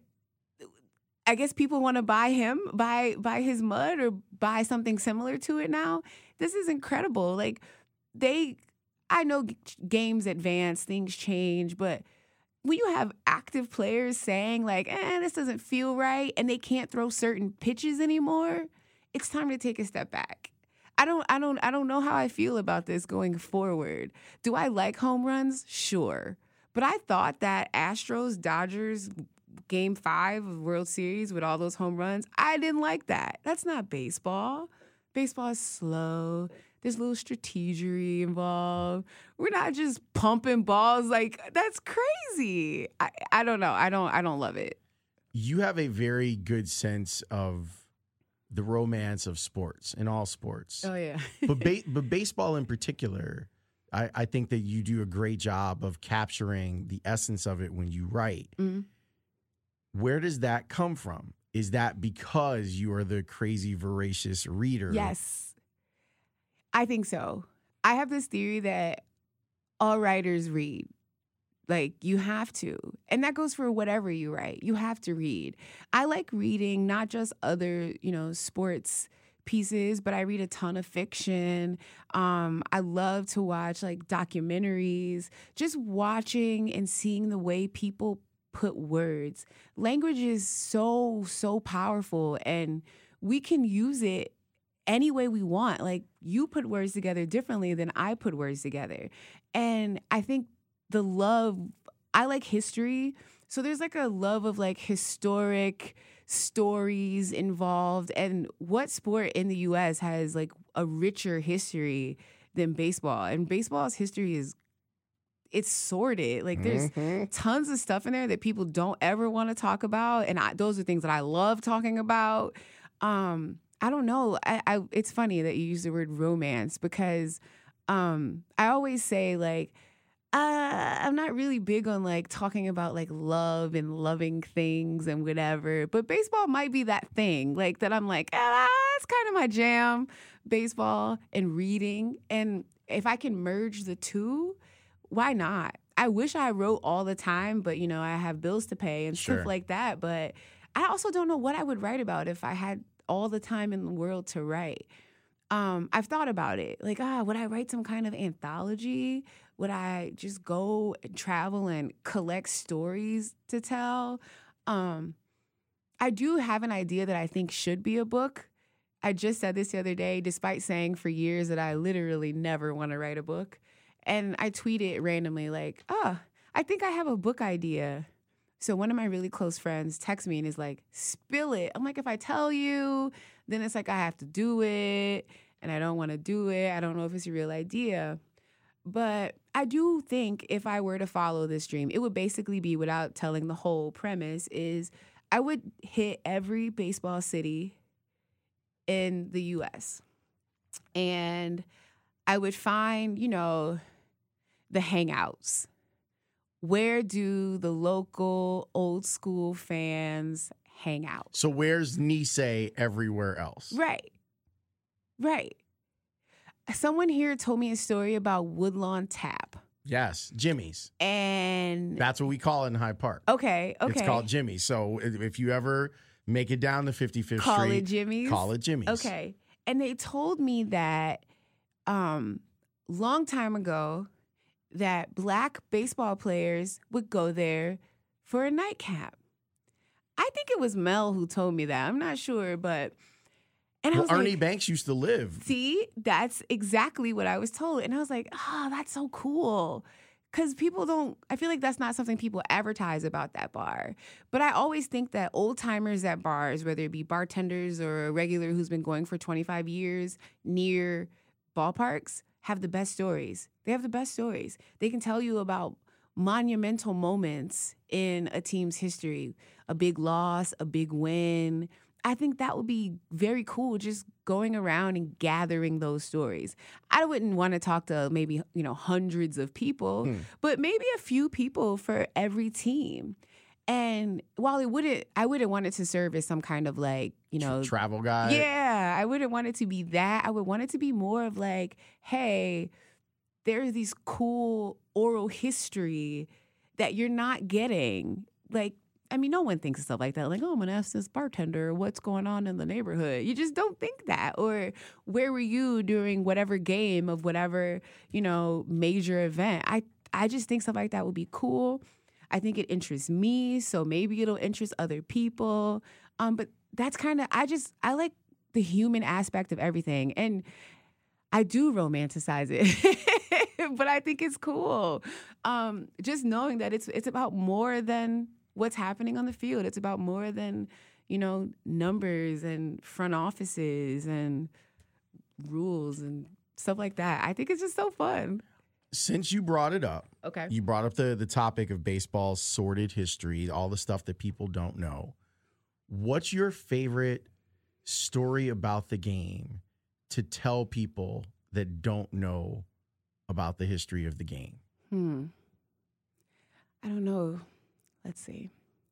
I guess people want to buy him, buy buy his mud or buy something similar to it now. This is incredible. Like they I know g- games advance, things change, but when you have active players saying like, eh, this doesn't feel right, and they can't throw certain pitches anymore, it's time to take a step back. I don't, I don't, I don't know how I feel about this going forward. Do I like home runs? Sure. But I thought that Astros, Dodgers, game five of World Series with all those home runs, I didn't like that. That's not baseball. Baseball is slow. There's a little strategery involved. We're not just pumping balls. Like, that's crazy. I, I don't know. I don't I don't love it. You have a very good sense of the romance of sports in all sports. Oh, yeah. but ba- but baseball in particular, I, I think that you do a great job of capturing the essence of it when you write. Mm-hmm. Where does that come from? Is that because you are the crazy, voracious reader? Yes. I think so. I have this theory that all writers read. Like, you have to. And that goes for whatever you write. You have to read. I like reading not just other, you know, sports pieces, but I read a ton of fiction. Um, I love to watch, like, documentaries. Just watching and seeing the way people put words. Language is so, so powerful, and we can use it any way we want. Like, you put words together differently than I put words together. And I think the love, I like history. So there's like a love of like historic stories involved. And what sport in the U S has like a richer history than baseball? And baseball's history is, it's sordid. Like there's Mm-hmm. tons of stuff in there that people don't ever want to talk about. And I, those are things that I love talking about. Um, I don't know. I, I it's funny that you use the word romance because um, I always say like, uh, I'm not really big on like talking about like love and loving things and whatever, but baseball might be that thing like that. I'm like, ah, that's kind of my jam, baseball and reading. And if I can merge the two, why not? I I wish I wrote all the time, but, you know, I have bills to pay and Sure. stuff like that. But I also don't know what I would write about if I had all the time in the world to write. Um, I've thought about it. Like, ah, would I write some kind of anthology? Would I just go and travel and collect stories to tell? Um, I do have an idea that I think should be a book. I just said this the other day, despite saying for years that I literally never want to write a book. And I tweeted randomly like, oh, I think I have a book idea. So one of my really close friends texts me and is like, spill it. I'm like, if I tell you, then it's like I have to do it, and I don't want to do it. I don't know if it's a real idea. But I do think if I were to follow this dream, it would basically be, without telling the whole premise, is I would hit every baseball city in the U S And I would find, you know, the hangouts. Where do the local old school fans hang out? So where's Nisei everywhere else? Right. Right. Someone here told me a story about Woodlawn Tap. Yes, Jimmy's. And That's what we call it in Hyde Park. okay, okay. It's called Jimmy's. So if if you ever make it down to fifty-fifth Call Street, it Jimmy's. call it Jimmy's. Okay. And they told me that um long time ago that black baseball players would go there for a nightcap. I think it was Mel who told me that. I'm not sure, but and I Well, was Ernie like, Banks used to live. see, that's exactly what I was told. And I was like, oh, that's so cool. Because people don't, I feel like that's not something people advertise about that bar. But I always think that old timers at bars, whether it be bartenders or a regular who's been going for twenty-five years near ballparks, have the best stories. They have the best stories. They can tell you about monumental moments in a team's history, a big loss, a big win. I think that would be very cool, just going around and gathering those stories. I wouldn't want to talk to maybe, you know, hundreds of people, Hmm. but maybe a few people for every team. And while it wouldn't, I wouldn't want it to serve as some kind of like, you know, Travel guy. yeah, I wouldn't want it to be that. I would want it to be more of like, hey, there's these cool oral history that you're not getting. Like, I mean, no one thinks of stuff like that. Like, oh, I'm going to ask this bartender what's going on in the neighborhood. You just don't think that. Or where were you during whatever game of whatever, you know, major event? I, I just think stuff like that would be cool. I think it interests me, so maybe it'll interest other people. Um, but that's kind of, I just, I like the human aspect of everything. And I do romanticize it, but I think it's cool. Um, just knowing that it's it's about more than what's happening on the field. It's about more than, you know, numbers and front offices and rules and stuff like that. I think it's just so fun. Since you brought it up, Okay. you brought up the, the topic of baseball's sordid history, all the stuff that people don't know. What's your favorite story about the game to tell people that don't know about the history of the game? Hmm. I don't know. Let's see.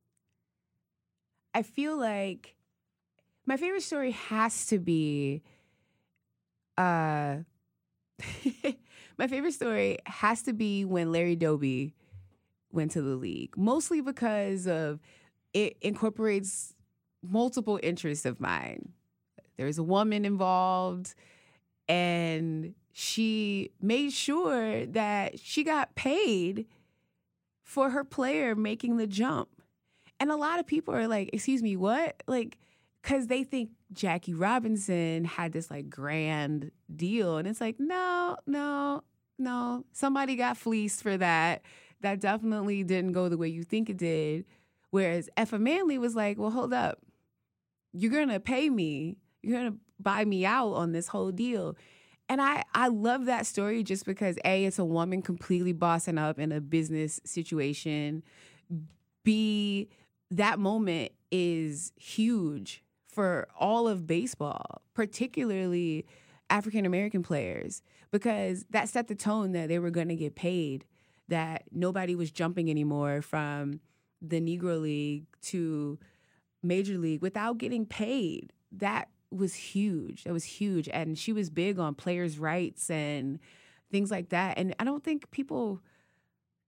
I feel like my favorite story has to be uh my favorite story has to be when Larry Doby went to the league, mostly because of it incorporates multiple interests of mine. There's a woman involved, and she made sure that she got paid for her player making the jump. And a lot of people are like, excuse me, what? Like, because they think Jackie Robinson had this like grand deal. And it's like, no, no, no. Somebody got fleeced for that. That definitely didn't go the way you think it did. Whereas Effa Manley was like, well, hold up. You're going to pay me. You're going to buy me out on this whole deal. And I, I love that story just because, A, it's a woman completely bossing up in a business situation. B, that moment is huge for all of baseball, particularly African-American players, because that set the tone that they were going to get paid, that nobody was jumping anymore from the Negro League to Major League without getting paid. That was huge. That was huge. And she was big on players' rights and things like that. And I don't think people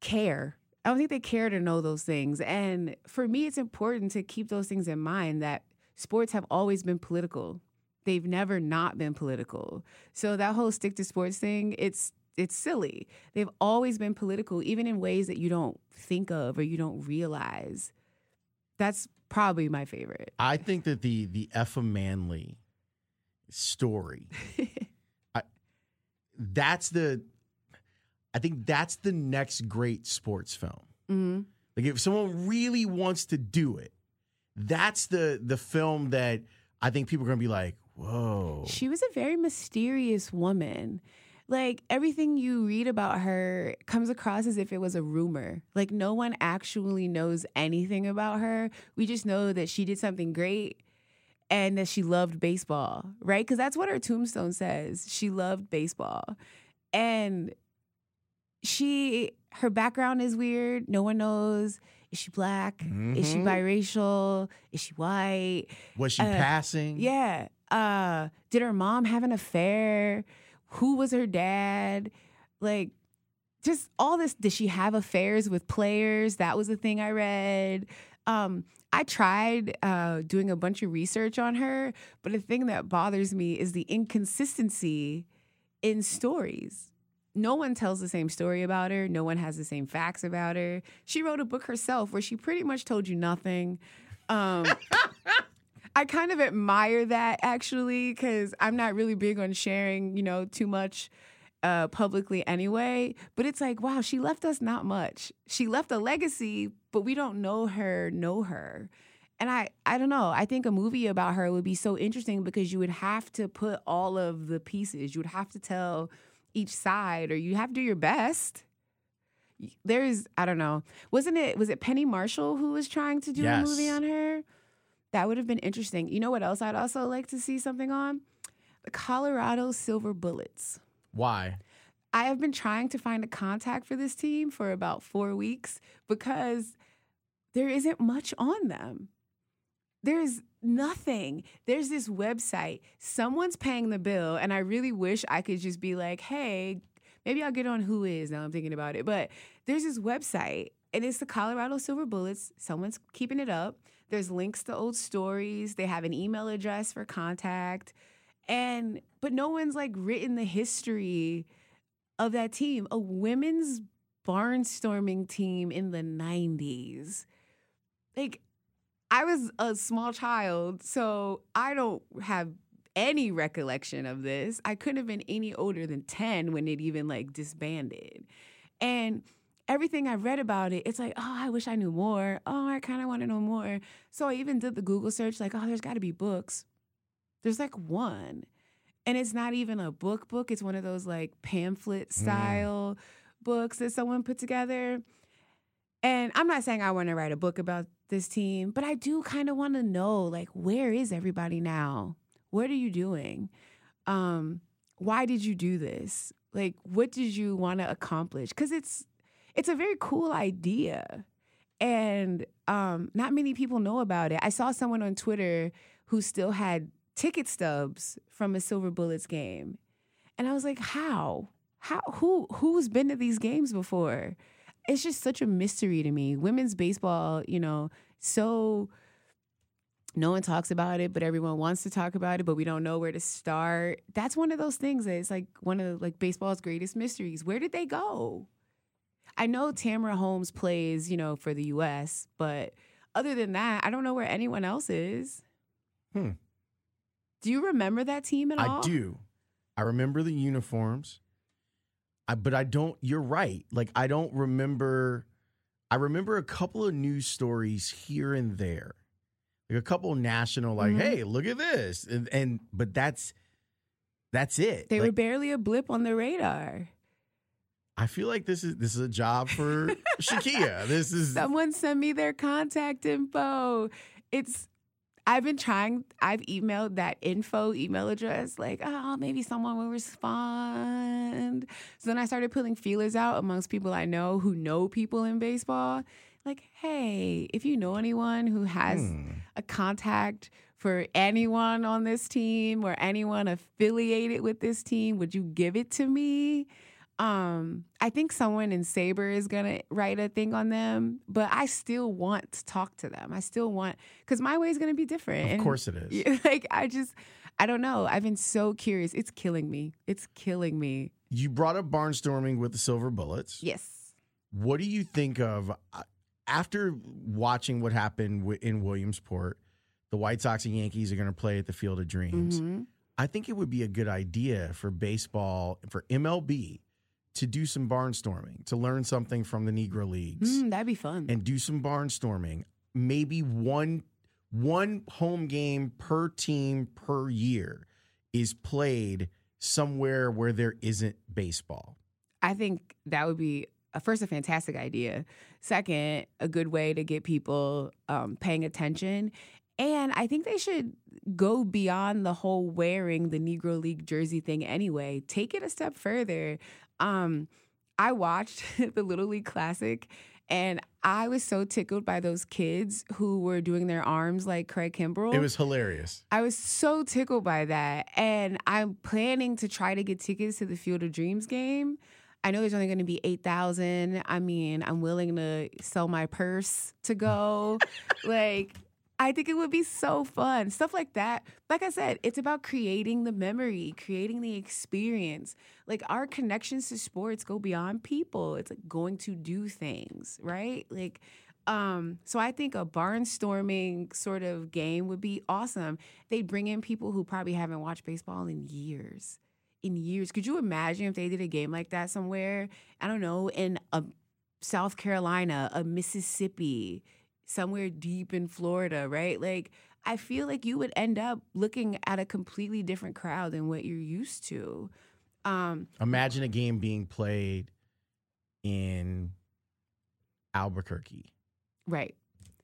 care. I don't think they care to know those things. And for me, it's important to keep those things in mind, that sports have always been political. They've never not been political. So that whole stick to sports thing, it's it's silly. They've always been political, even in ways that you don't think of or you don't realize. That's probably my favorite. I think that the the Effa Manley story, I, that's the, I think that's the next great sports film. Mm-hmm. Like if someone really wants to do it, that's the the film that I think people are going to be like, whoa. She was a very mysterious woman. Like, everything you read about her comes across as if it was a rumor. Like, no one actually knows anything about her. We just know that she did something great and that she loved baseball, right? Because that's what her tombstone says. She loved baseball. And she, her background is weird. No one knows. Is she black? Mm-hmm. Is she biracial? Is she white? Was she uh, passing? Yeah. Uh, did her mom have an affair? Who was her dad? Like, just all this. Did she have affairs with players? That was the thing I read. Um, I tried uh, doing a bunch of research on her, but the thing that bothers me is the inconsistency in stories. No one tells the same story about her. No one has the same facts about her. She wrote a book herself where she pretty much told you nothing. Um, I kind of admire that, actually, because I'm not really big on sharing, you know, too much uh, publicly anyway. But it's like, wow, she left us not much. She left a legacy, but we don't know her, know her. And I, I don't know. I think a movie about her would be so interesting because you would have to put all of the pieces. You would have to tell each side, or you have to do your best. There's, I don't know. Wasn't it, was it Penny Marshall who was trying to do yes. a movie on her? That would have been interesting. You know what else I'd also like to see something on? The Colorado Silver Bullets. Why? I have been trying to find a contact for this team for about four weeks because there isn't much on them. There's nothing. There's this website. Someone's paying the bill, and I really wish I could just be like, hey, maybe I'll get on Who Is now I'm thinking about it. But there's this website, and it's the Colorado Silver Bullets. Someone's keeping it up. There's links to old stories. They have an email address for contact. And but no one's like written the history of that team. A women's barnstorming team in the nineties. Like, I was a small child, so I don't have any recollection of this. I couldn't have been any older than ten when it even like disbanded. And everything I read about it, it's like, oh, I wish I knew more. Oh, I kind of want to know more. So I even did the Google search, like, oh, there's got to be books. There's like one. And it's not even a book book. It's one of those like pamphlet style mm. books that someone put together. And I'm not saying I want to write a book about this team, but I do kind of want to know, like, where is everybody now? What are you doing? Um, why did you do this? Like, what did you want to accomplish? Because it's, It's a very cool idea, and um, not many people know about it. I saw someone on Twitter who still had ticket stubs from a Silver Bullets game, and I was like, how? How? Who? Who's been to these games before? It's just such a mystery to me. Women's baseball, you know, so no one talks about it, but everyone wants to talk about it, but we don't know where to start. That's one of those things that it's like one of like baseball's greatest mysteries. Where did they go? I know Tamara Holmes plays, you know, for the U S, but other than that, I don't know where anyone else is. Hmm. Do you remember that team at all? I do. I remember the uniforms. I, but I don't, you're right. Like, I don't remember, I remember a couple of news stories here and there. Like a couple national, like, mm-hmm. hey, look at this. And, and but that's, that's it. They like, were barely a blip on the radar. I feel like this is this is a job for Shakia. This is someone send me their contact info. It's I've been trying. I've emailed that info email address. Like, oh, maybe someone will respond. So then I started putting feelers out amongst people I know who know people in baseball. Like, hey, if you know anyone who has hmm. a contact for anyone on this team or anyone affiliated with this team, would you give it to me? Um, I think someone in Sabre is going to write a thing on them, but I still want to talk to them. I still want, because my way is going to be different. Of and, course it is. Like, I just, I don't know. I've been so curious. It's killing me. It's killing me. You brought up barnstorming with the Silver Bullets. Yes. What do you think of, after watching what happened in Williamsport, the White Sox and Yankees are going to play at the Field of Dreams. Mm-hmm. I think it would be a good idea for baseball, for M L B, to do some barnstorming, to learn something from the Negro Leagues. Mm, that'd be fun. And do some barnstorming. Maybe one one home game per team per year is played somewhere where there isn't baseball. I think that would be, uh, first, a fantastic idea. Second, a good way to get people um, paying attention. And I think they should go beyond the whole wearing the Negro League jersey thing anyway. Take it a step further. Um, I watched the Little League Classic, and I was so tickled by those kids who were doing their arms like Craig Kimbrell. It was hilarious. I was so tickled by that. And I'm planning to try to get tickets to the Field of Dreams game. I know there's only going to be eight thousand. I mean, I'm willing to sell my purse to go. Like, I think it would be so fun. Stuff like that. Like I said, it's about creating the memory, creating the experience. Like, our connections to sports go beyond people. It's like going to do things, right? Like, um, so I think a barnstorming sort of game would be awesome. They'd bring in people who probably haven't watched baseball in years. In years. Could you imagine if they did a game like that somewhere? I don't know, in a South Carolina, a Mississippi, somewhere deep in Florida, right? Like, I feel like you would end up looking at a completely different crowd than what you're used to. Um, Imagine a game being played in Albuquerque. Right.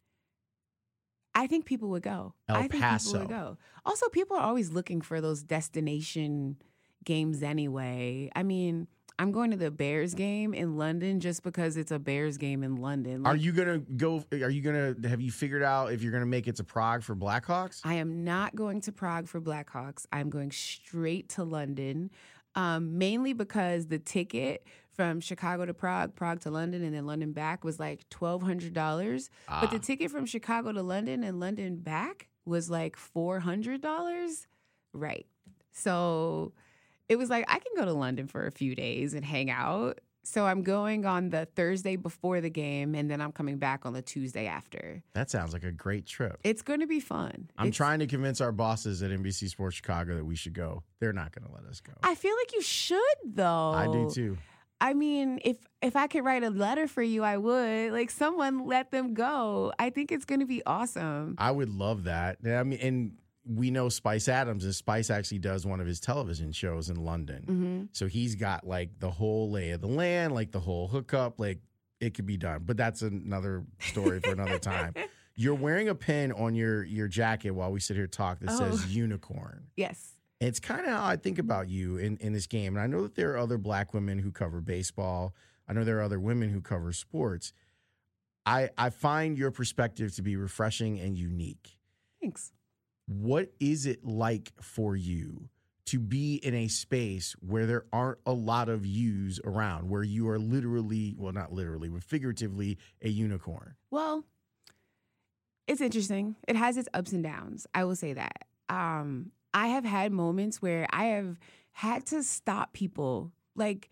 I think people would go. El I think Paso. people would go. Also, people are always looking for those destination games anyway. I mean, I'm going to the Bears game in London just because it's a Bears game in London. Like, Are you gonna go? Are you gonna? Have you figured out if you're gonna make it to Prague for Blackhawks? I am not going to Prague for Blackhawks. I'm going straight to London, um, mainly because the ticket from Chicago to Prague, Prague to London, and then London back was like twelve hundred dollars. Ah. But the ticket from Chicago to London and London back was like four hundred dollars. Right. So it was like, I can go to London for a few days and hang out. So I'm going on the Thursday before the game, and then I'm coming back on the Tuesday after. That sounds like a great trip. It's going to be fun. I'm It's, trying to convince our bosses at N B C Sports Chicago that we should go. They're not going to let us go. I feel like you should, though. I do too. I mean, if if I could write a letter for you, I would. Like, someone let them go. I think it's going to be awesome. I would love that. I mean, and we know Spice Adams, and Spice actually does one of his television shows in London. Mm-hmm. So he's got like the whole lay of the land, like the whole hookup, like it could be done. But that's another story for another time. You're wearing a pin on your your jacket while we sit here talk that Oh. says unicorn. Yes. And it's kind of how I think about you in, in this game. And I know that there are other black women who cover baseball. I know there are other women who cover sports. I I find your perspective to be refreshing and unique. Thanks. What is it like for you to be in a space where there aren't a lot of yous around, where you are literally, well, not literally, but figuratively, a unicorn? Well, it's interesting. It has its ups and downs. I will say that. Um, I have had moments where I have had to stop people. Like,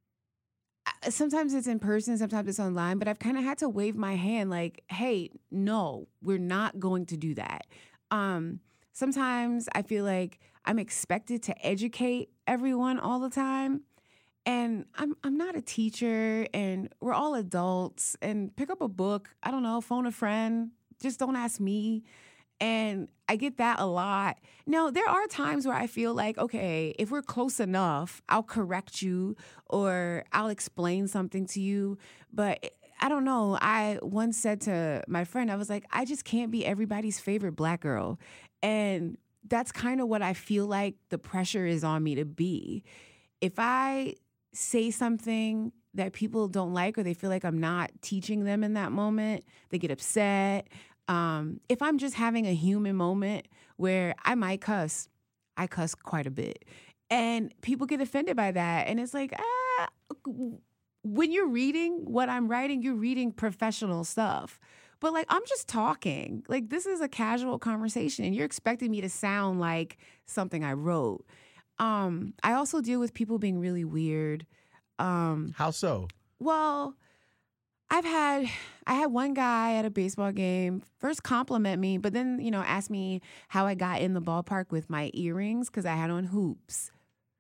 I- sometimes it's in person, sometimes it's online, but I've kind of had to wave my hand like, hey, no, we're not going to do that. Um, sometimes I feel like I'm expected to educate everyone all the time. And I'm I'm not a teacher, and we're all adults, and pick up a book. I don't know, phone a friend. Just don't ask me. And I get that a lot. Now, there are times where I feel like, okay, if we're close enough, I'll correct you or I'll explain something to you. But I don't know. I once said to my friend, I was like, I just can't be everybody's favorite black girl. And that's kind of what I feel like the pressure is on me to be. If I say something that people don't like or they feel like I'm not teaching them in that moment, they get upset. Um, if I'm just having a human moment where I might cuss, I cuss quite a bit. And people get offended by that. And it's like, ah, when you're reading what I'm writing, you're reading professional stuff. But, like, I'm just talking. Like, this is a casual conversation, and you're expecting me to sound like something I wrote. Um, I also deal with people being really weird. Um, How so? Well, I've had I had one guy at a baseball game first compliment me, but then, you know, ask me how I got in the ballpark with my earrings because I had on hoops.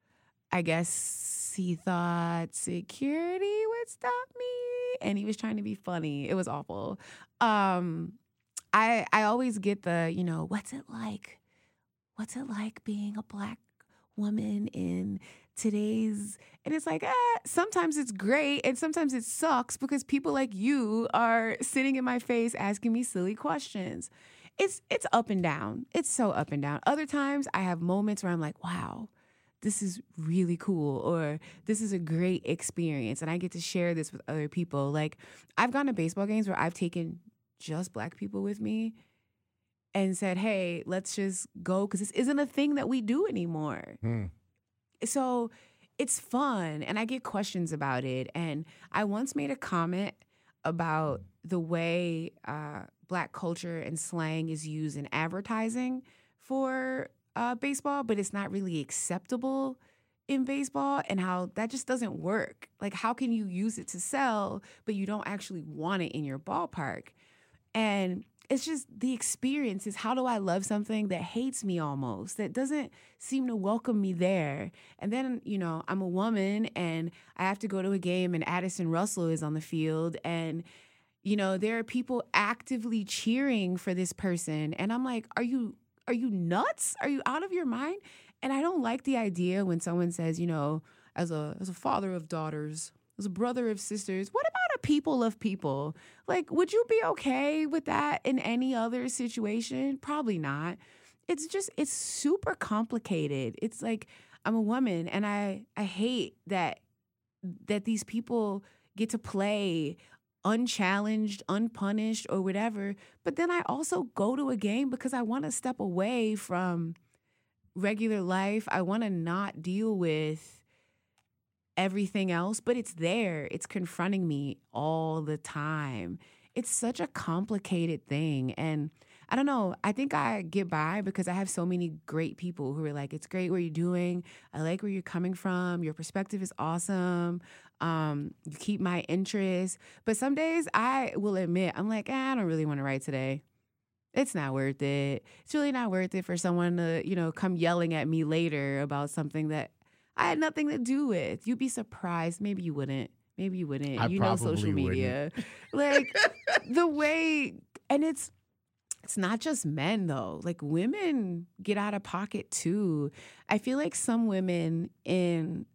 I guess he thought security would stop me, and he was trying to be funny. It was awful. Um, I I always get the, you know, what's it like? What's it like being a black woman in today's, and it's like, eh, sometimes it's great and sometimes it sucks because people like you are sitting in my face asking me silly questions. It's it's up and down. It's so up and down. Other times I have moments where I'm like, wow, this is really cool, or this is a great experience and I get to share this with other people. Like, I've gone to baseball games where I've taken just black people with me and said, hey, let's just go because this isn't a thing that we do anymore. Hmm. So it's fun, and I get questions about it. And I once made a comment about the way uh, black culture and slang is used in advertising for uh, baseball, but it's not really acceptable in baseball, and how that just doesn't work. Like, how can you use it to sell, but you don't actually want it in your ballpark? And it's just the experience is, how do I love something that hates me almost, that doesn't seem to welcome me there? And then, you know, I'm a woman and I have to go to a game and Addison Russell is on the field and, you know, there are people actively cheering for this person. And I'm like, are you, are you nuts? Are you out of your mind? And I don't like the idea when someone says, you know, as a, as a father of daughters, as a brother of sisters, what about a people of people? Like, would you be okay with that in any other situation? Probably not. It's just, it's super complicated. It's like, I'm a woman and I, I hate that, that these people get to play unchallenged, unpunished or whatever. But then I also go to a game because I want to step away from regular life. I want to not deal with everything else, but it's there. It's confronting me all the time. It's such a complicated thing. And I don't know, I think I get by because I have so many great people who are like, it's great what you're doing. I like where you're coming from. Your perspective is awesome. Um, you keep my interest. But some days I will admit, I'm like, eh, I don't really want to write today. It's not worth it. It's really not worth it for someone to, you know, come yelling at me later about something that I had nothing to do with. You'd be surprised. Maybe you wouldn't. Maybe you wouldn't. I you know social media. Like the way, and it's it's not just men though. Like women get out of pocket too. I feel like some women in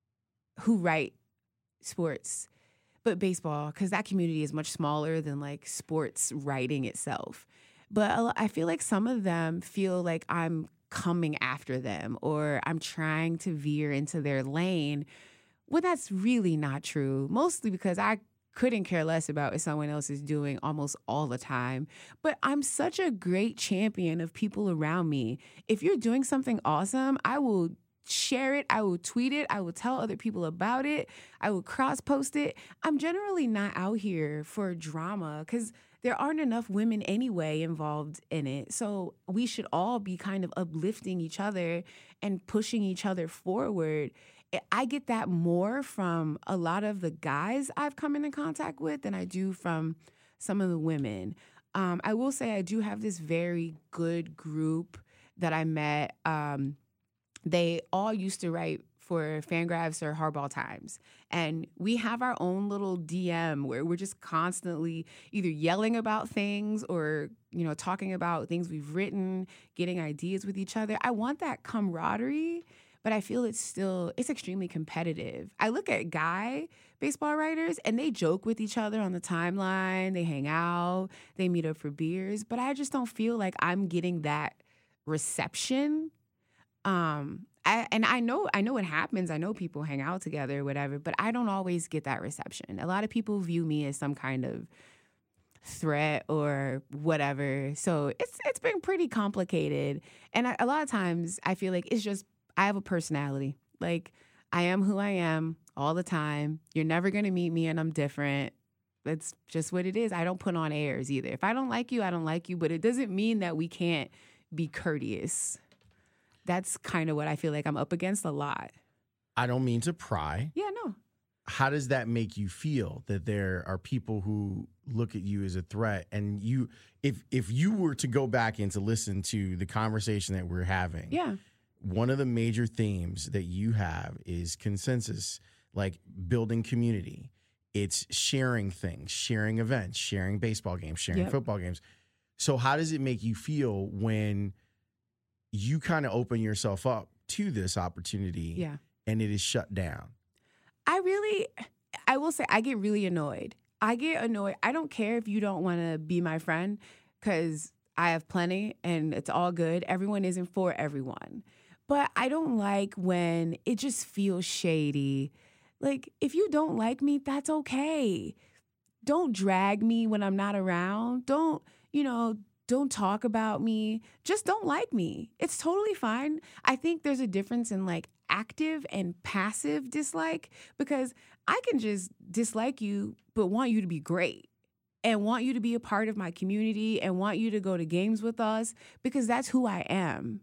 who write sports, but baseball, because that community is much smaller than like sports writing itself. But I feel like some of them feel like I'm coming after them or I'm trying to veer into their lane when that's really not true, mostly because I couldn't care less about what someone else is doing almost all the time. But I'm such a great champion of people around me. If you're doing something awesome, I will share it. I will tweet it. I will tell other people about it. I will cross-post it. I'm generally not out here for drama because there aren't enough women anyway involved in it. So we should all be kind of uplifting each other and pushing each other forward. I get that more from a lot of the guys I've come into contact with than I do from some of the women. Um, I will say I do have this very good group that I met. Um, they all used to write for Fangraphs or Hardball Times. And we have our own little D M where we're just constantly either yelling about things or, you know, talking about things we've written, getting ideas with each other. I want that camaraderie, but I feel it's still, it's extremely competitive. I look at guy baseball writers and they joke with each other on the timeline. They hang out, they meet up for beers, but I just don't feel like I'm getting that reception. Um, I, and I know, I know it happens. I know people hang out together or whatever, but I don't always get that reception. A lot of people view me as some kind of threat or whatever. So it's, it's been pretty complicated. And I, a lot of times I feel like it's just, I have a personality. Like I am who I am. all the time. You're never going to meet me and I'm different. That's just what it is. I don't put on airs either. If I don't like you, I don't like you, but it doesn't mean that we can't be courteous. That's kind of what I feel like I'm up against a lot. I don't mean to pry. Yeah, no. How does that make you feel that there are people who look at you as a threat? And you, if if you were to go back and to listen to the conversation that we're having, yeah, one of the major themes that you have is consensus, like building community. It's sharing things, sharing events, sharing baseball games, sharing yep. football games. So how does it make you feel when you kind of open yourself up to this opportunity yeah. and it is shut down? I really, I will say, I get really annoyed. I get annoyed. I don't care if you don't want to be my friend because I have plenty and it's all good. Everyone isn't for everyone. But I don't like when it just feels shady. Like, if you don't like me, that's okay. Don't drag me when I'm not around. Don't, you know, don't talk about me. Just don't like me. It's totally fine. I think there's a difference in like active and passive dislike, because I can just dislike you but want you to be great and want you to be a part of my community and want you to go to games with us because that's who I am.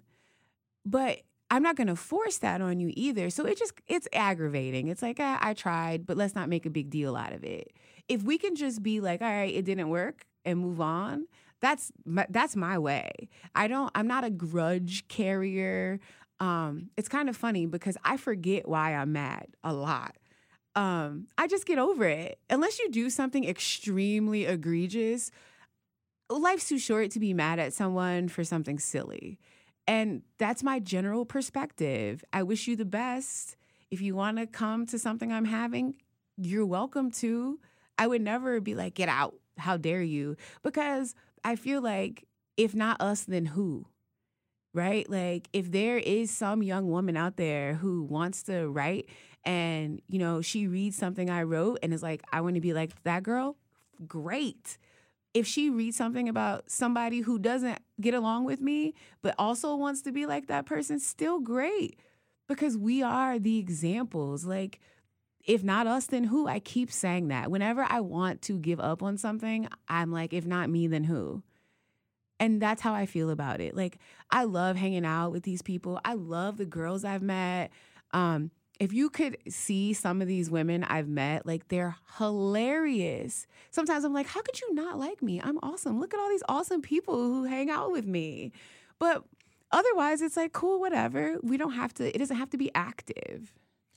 But I'm not going to force that on you either. So it just, it's aggravating. It's like, ah, I tried, but let's not make a big deal out of it. If we can just be like, all right, it didn't work and move on, that's my, that's my way. I don't, I'm not a grudge carrier. Um, it's kind of funny because I forget why I'm mad a lot. Um, I just get over it. Unless you do something extremely egregious, life's too short to be mad at someone for something silly. And that's my general perspective. I wish you the best. If you want to come to something I'm having, you're welcome to. I would never be like, get out. How dare you? Because I feel like if not us, then who? Right? Like if there is some young woman out there who wants to write and, you know, she reads something I wrote and is like, I want to be like that girl, great. If she reads something about somebody who doesn't get along with me, but also wants to be like that person, still great. Because we are the examples. Like, if not us, then who? I keep saying that. Whenever I want to give up on something, I'm like, if not me, then who? And that's how I feel about it. Like, I love hanging out with these people. I love the girls I've met. Um, if you could see some of these women I've met, like, they're hilarious. Sometimes I'm like, how could you not like me? I'm awesome. Look at all these awesome people who hang out with me. But otherwise, it's like, cool, whatever. We don't have to, it doesn't have to be active.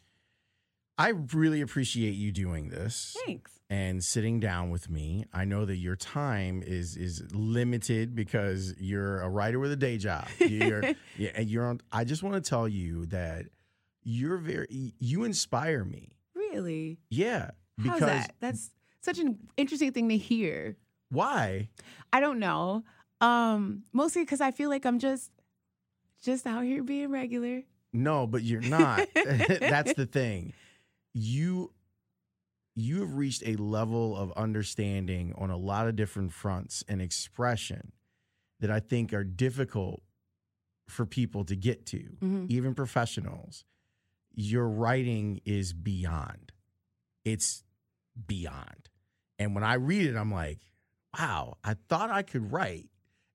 I really appreciate you doing this. Thanks. And sitting down with me. I know that your time is is limited because you're a writer with a day job. You're, yeah, and you're on. I just want to tell you that you're very. You inspire me. Really? Yeah. Because how's that? That's such an interesting thing to hear. Why? I don't know. Um, mostly because I feel like I'm just just out here being regular. No, but you're not. That's the thing. You. You have reached a level of understanding on a lot of different fronts and expression that I think are difficult for people to get to, mm-hmm. even professionals. Your writing is beyond. It's beyond. And when I read it, I'm like, wow, I thought I could write,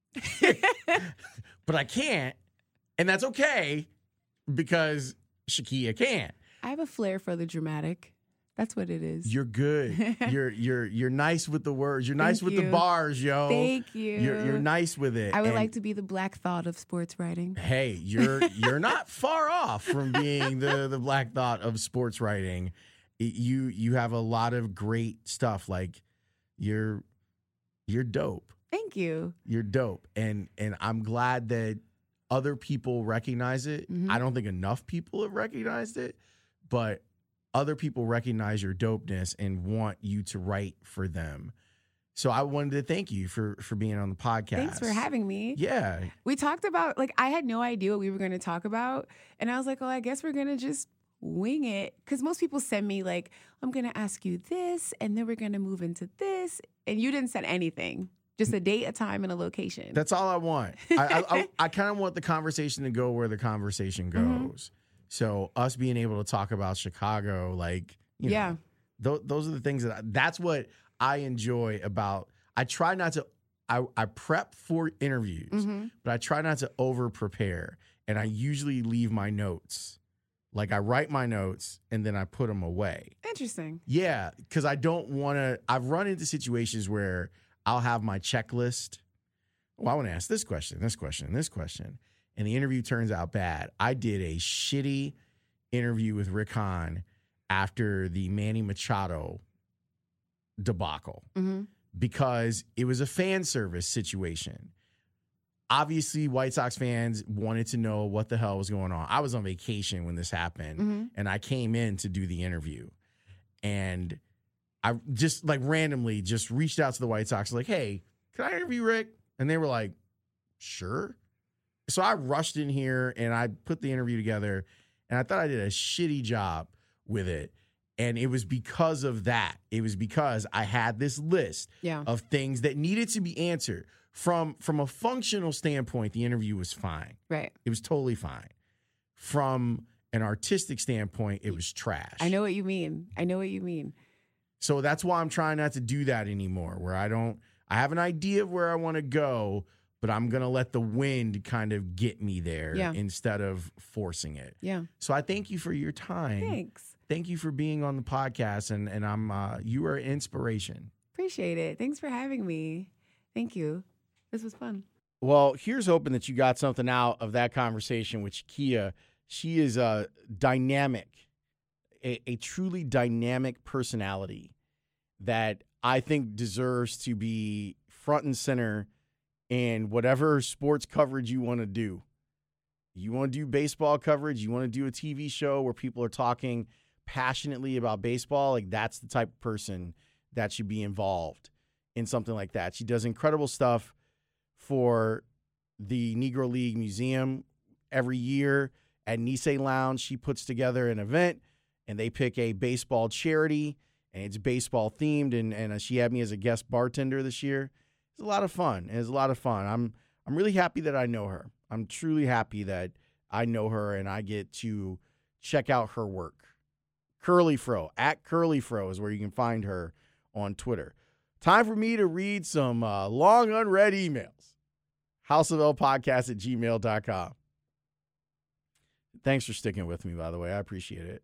but I can't. And that's okay because Shakia can. I have a flair for the dramatic. That's what it is. You're good. You're you're you're nice with the words. You're nice Thank with you. the bars, yo. Thank you. You're you're nice with it. I would and like to be the Black Thought of sports writing. Hey, you're you're not far off from being the the Black Thought of sports writing. It, you you have a lot of great stuff. Like you're you're dope. Thank you. You're dope, and and I'm glad that other people recognize it. Mm-hmm. I don't think enough people have recognized it, but other people recognize your dopeness and want you to write for them. So I wanted to thank you for, for being on the podcast. Thanks for having me. Yeah. We talked about, like, I had no idea what we were going to talk about. And I was like, oh, I guess we're going to just wing it. Because most people send me, like, I'm going to ask you this, and then we're going to move into this. And you didn't send anything. Just a date, a time, and a location. That's all I want. I, I, I, I kind of want the conversation to go where the conversation goes. Mm-hmm. So us being able to talk about Chicago, like, you Yeah. know, th- those are the things that I, that's what I enjoy about. I try not to. I, I prep for interviews, Mm-hmm. but I try not to over prepare, and I usually leave my notes. Like I write my notes and then I put them away. Interesting. Yeah, because I don't want to. I've run into situations where I'll have my checklist. Well, I want to ask this question, this question, this question. And the interview turns out bad. I did a shitty interview with Rick Hahn after the Manny Machado debacle Mm-hmm. because it was a fan service situation. Obviously, White Sox fans wanted to know what the hell was going on. I was on vacation when this happened, Mm-hmm. and I came in to do the interview. And I just, like, randomly just reached out to the White Sox, like, hey, can I interview Rick? And they were like, sure. So I rushed in here, and I put the interview together, and I thought I did a shitty job with it. And it was because of that. It was because I had this list Yeah. of things that needed to be answered. From from a functional standpoint, the interview was fine. Right. It was totally fine. From an artistic standpoint, it was trash. I know what you mean. I know what you mean. So that's why I'm trying not to do that anymore, where I don't, I have an idea of where I want to go, but I'm going to let the wind kind of get me there Yeah. instead of forcing it. Yeah. So I thank you for your time. Thanks. Thank you for being on the podcast, and, and I'm uh, you are an inspiration. Appreciate it. Thanks for having me. Thank you. This was fun. Well, here's hoping that you got something out of that conversation with Shakia. She is a dynamic, a, a truly dynamic personality that I think deserves to be front and center in whatever sports coverage you want to do. You want to do baseball coverage, you want to do a T V show where people are talking passionately about baseball, like that's the type of person that should be involved in something like that. She does incredible stuff for the Negro League Museum every year at Nisei Lounge. She puts together an event, and they pick a baseball charity, and it's baseball themed. And, and she had me as a guest bartender this year. It's a lot of fun. It's a lot of fun. I'm I'm really happy that I know her. I'm truly happy that I know her and I get to check out her work. Curly Fro, at Curly Fro is where you can find her on Twitter. Time for me to read some uh, long unread emails. house of l podcast at gmail dot com. Thanks for sticking with me, by the way. I appreciate it.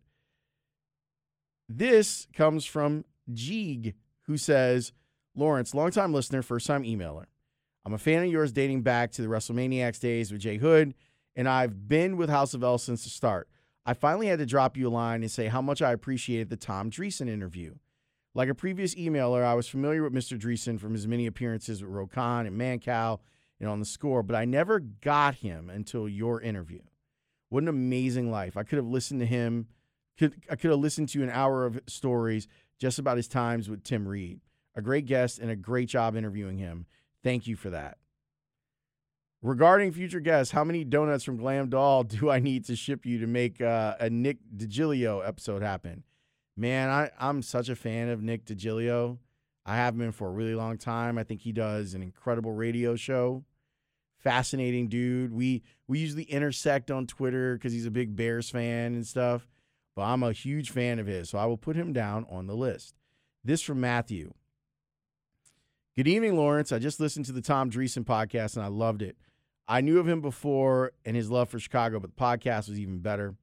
This comes from Jeeg, who says, Lawrence, longtime listener, first-time emailer. I'm a fan of yours dating back to the WrestleManiacs days with Jay Hood, and I've been with House of L since the start. I finally had to drop you a line and say how much I appreciated the Tom Dreesen interview. Like a previous emailer, I was familiar with Mister Dreesen from his many appearances with Rokan and Mancow and on the Score, but I never got him until your interview. What an amazing life. I could have listened to him. Could, I could have listened to an hour of stories just about his times with Tim Reed. A great guest and a great job interviewing him. Thank you for that. Regarding future guests, how many donuts from Glam Doll do I need to ship you to make uh, a Nick DiGilio episode happen? Man, I, I'm such a fan of Nick DiGilio. I have been for a really long time. I think he does an incredible radio show. Fascinating dude. We we usually intersect on Twitter because he's a big Bears fan and stuff. But I'm a huge fan of his, so I will put him down on the list. This from Matthew. Good evening, Lawrence. I just listened to the Tom Dreesen podcast, and I loved it. I knew of him before and his love for Chicago, but the podcast was even better.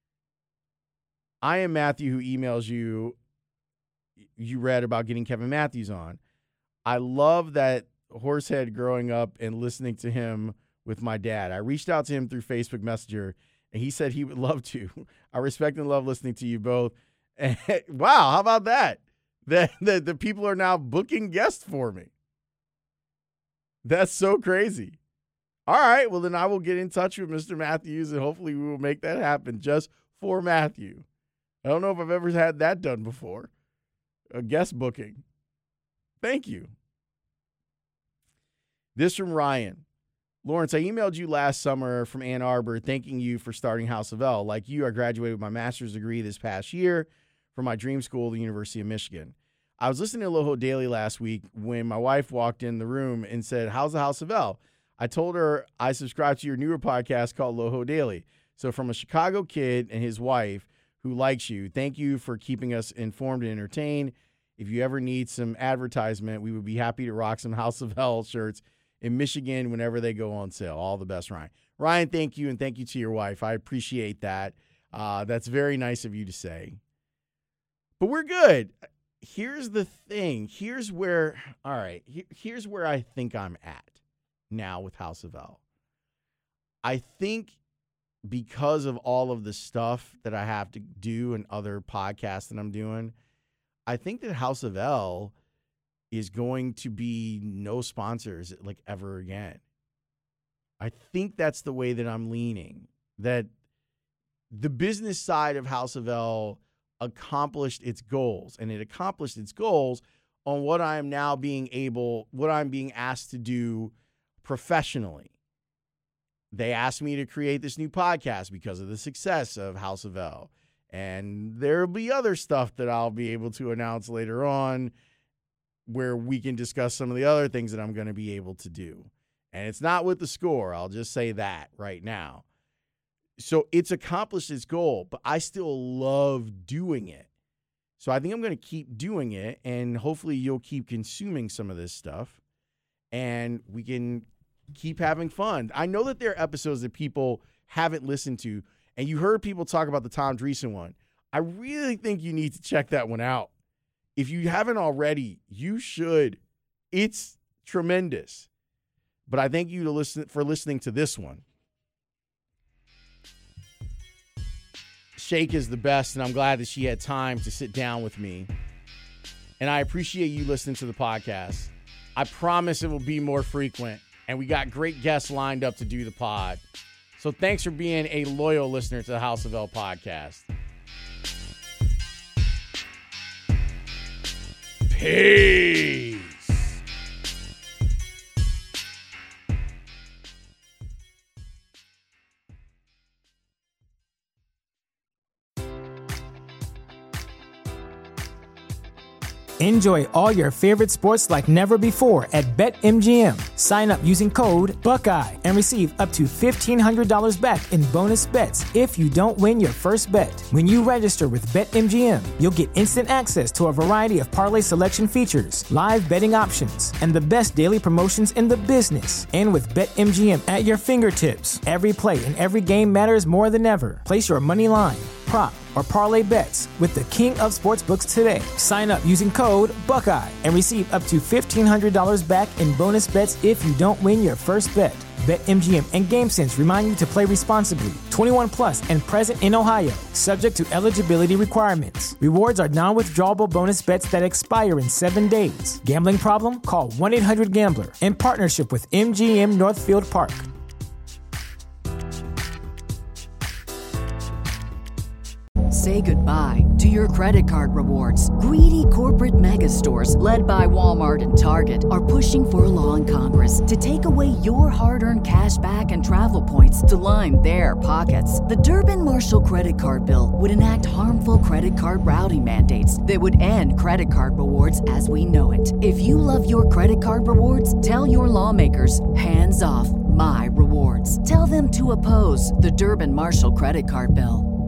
I am Matthew, who emails you. You read about getting Kevin Matthews on. I love that Horsehead growing up and listening to him with my dad. I reached out to him through Facebook Messenger, and he said he would love to. I respect and love listening to you both. And, wow, how about that? That the, the people are now booking guests for me. That's so crazy. All right, well, then I will get in touch with Mister Matthews, and hopefully we will make that happen just for Matthew. I don't know if I've ever had that done before. A guest booking. Thank you. This from Ryan. Lawrence, I emailed you last summer from Ann Arbor thanking you for starting House of L. Like you, I graduated with my master's degree this past year from my dream school, the University of Michigan. I was listening to Loho Daily last week when my wife walked in the room and said, how's the House of L? I told her I subscribed to your newer podcast called Loho Daily. So from a Chicago kid and his wife who likes you, thank you for keeping us informed and entertained. If you ever need some advertisement, we would be happy to rock some House of L shirts in Michigan whenever they go on sale. All the best, Ryan. Ryan, thank you, and thank you to your wife. I appreciate that. Uh, that's very nice of you to say. But we're good. Here's the thing. Here's where, all right, here's where I think I'm at now with House of L. I think because of all of the stuff that I have to do and other podcasts that I'm doing, I think that House of L is going to be no sponsors like ever again. I think that's the way that I'm leaning, that the business side of House of L accomplished its goals, and it accomplished its goals on what I am now being able, what I'm being asked to do professionally. They asked me to create this new podcast because of the success of House of L. And there'll be other stuff that I'll be able to announce later on where we can discuss some of the other things that I'm going to be able to do. And it's not with the score. I'll just say that right now. So it's accomplished its goal, but I still love doing it. So I think I'm going to keep doing it, and hopefully you'll keep consuming some of this stuff, and we can keep having fun. I know that there are episodes that people haven't listened to, and you heard people talk about the Tom Dreesen one. I really think you need to check that one out. If you haven't already, you should. It's tremendous. But I thank you to listen for listening to this one. Shake is the best, and I'm glad that she had time to sit down with me. And I appreciate you listening to the podcast. I promise it will be more frequent, and we got great guests lined up to do the pod. So thanks for being a loyal listener to the House of L podcast. Peace. Enjoy all your favorite sports like never before at BetMGM. Sign up using code Buckeye and receive up to fifteen hundred dollars back in bonus bets if you don't win your first bet. When you register with BetMGM, you'll get instant access to a variety of parlay selection features, live betting options, and the best daily promotions in the business. And with BetMGM at your fingertips, every play and every game matters more than ever. Place your money line, prop, or parlay bets with the king of sportsbooks today. Sign up using code Buckeye and receive up to fifteen hundred dollars back in bonus bets if you don't win your first bet. BetMGM and GameSense remind you to play responsibly. twenty-one plus and present in Ohio, subject to eligibility requirements. Rewards are non-withdrawable bonus bets that expire in seven days. Gambling problem? Call one eight hundred gambler. In partnership with M G M Northfield Park. Say goodbye to your credit card rewards. Greedy corporate mega stores, led by Walmart and Target, are pushing for a law in Congress to take away your hard-earned cash back and travel points to line their pockets. The Durbin-Marshall credit card bill would enact harmful credit card routing mandates that would end credit card rewards as we know it. If you love your credit card rewards, tell your lawmakers, hands off my rewards. Tell them to oppose the Durbin-Marshall credit card bill.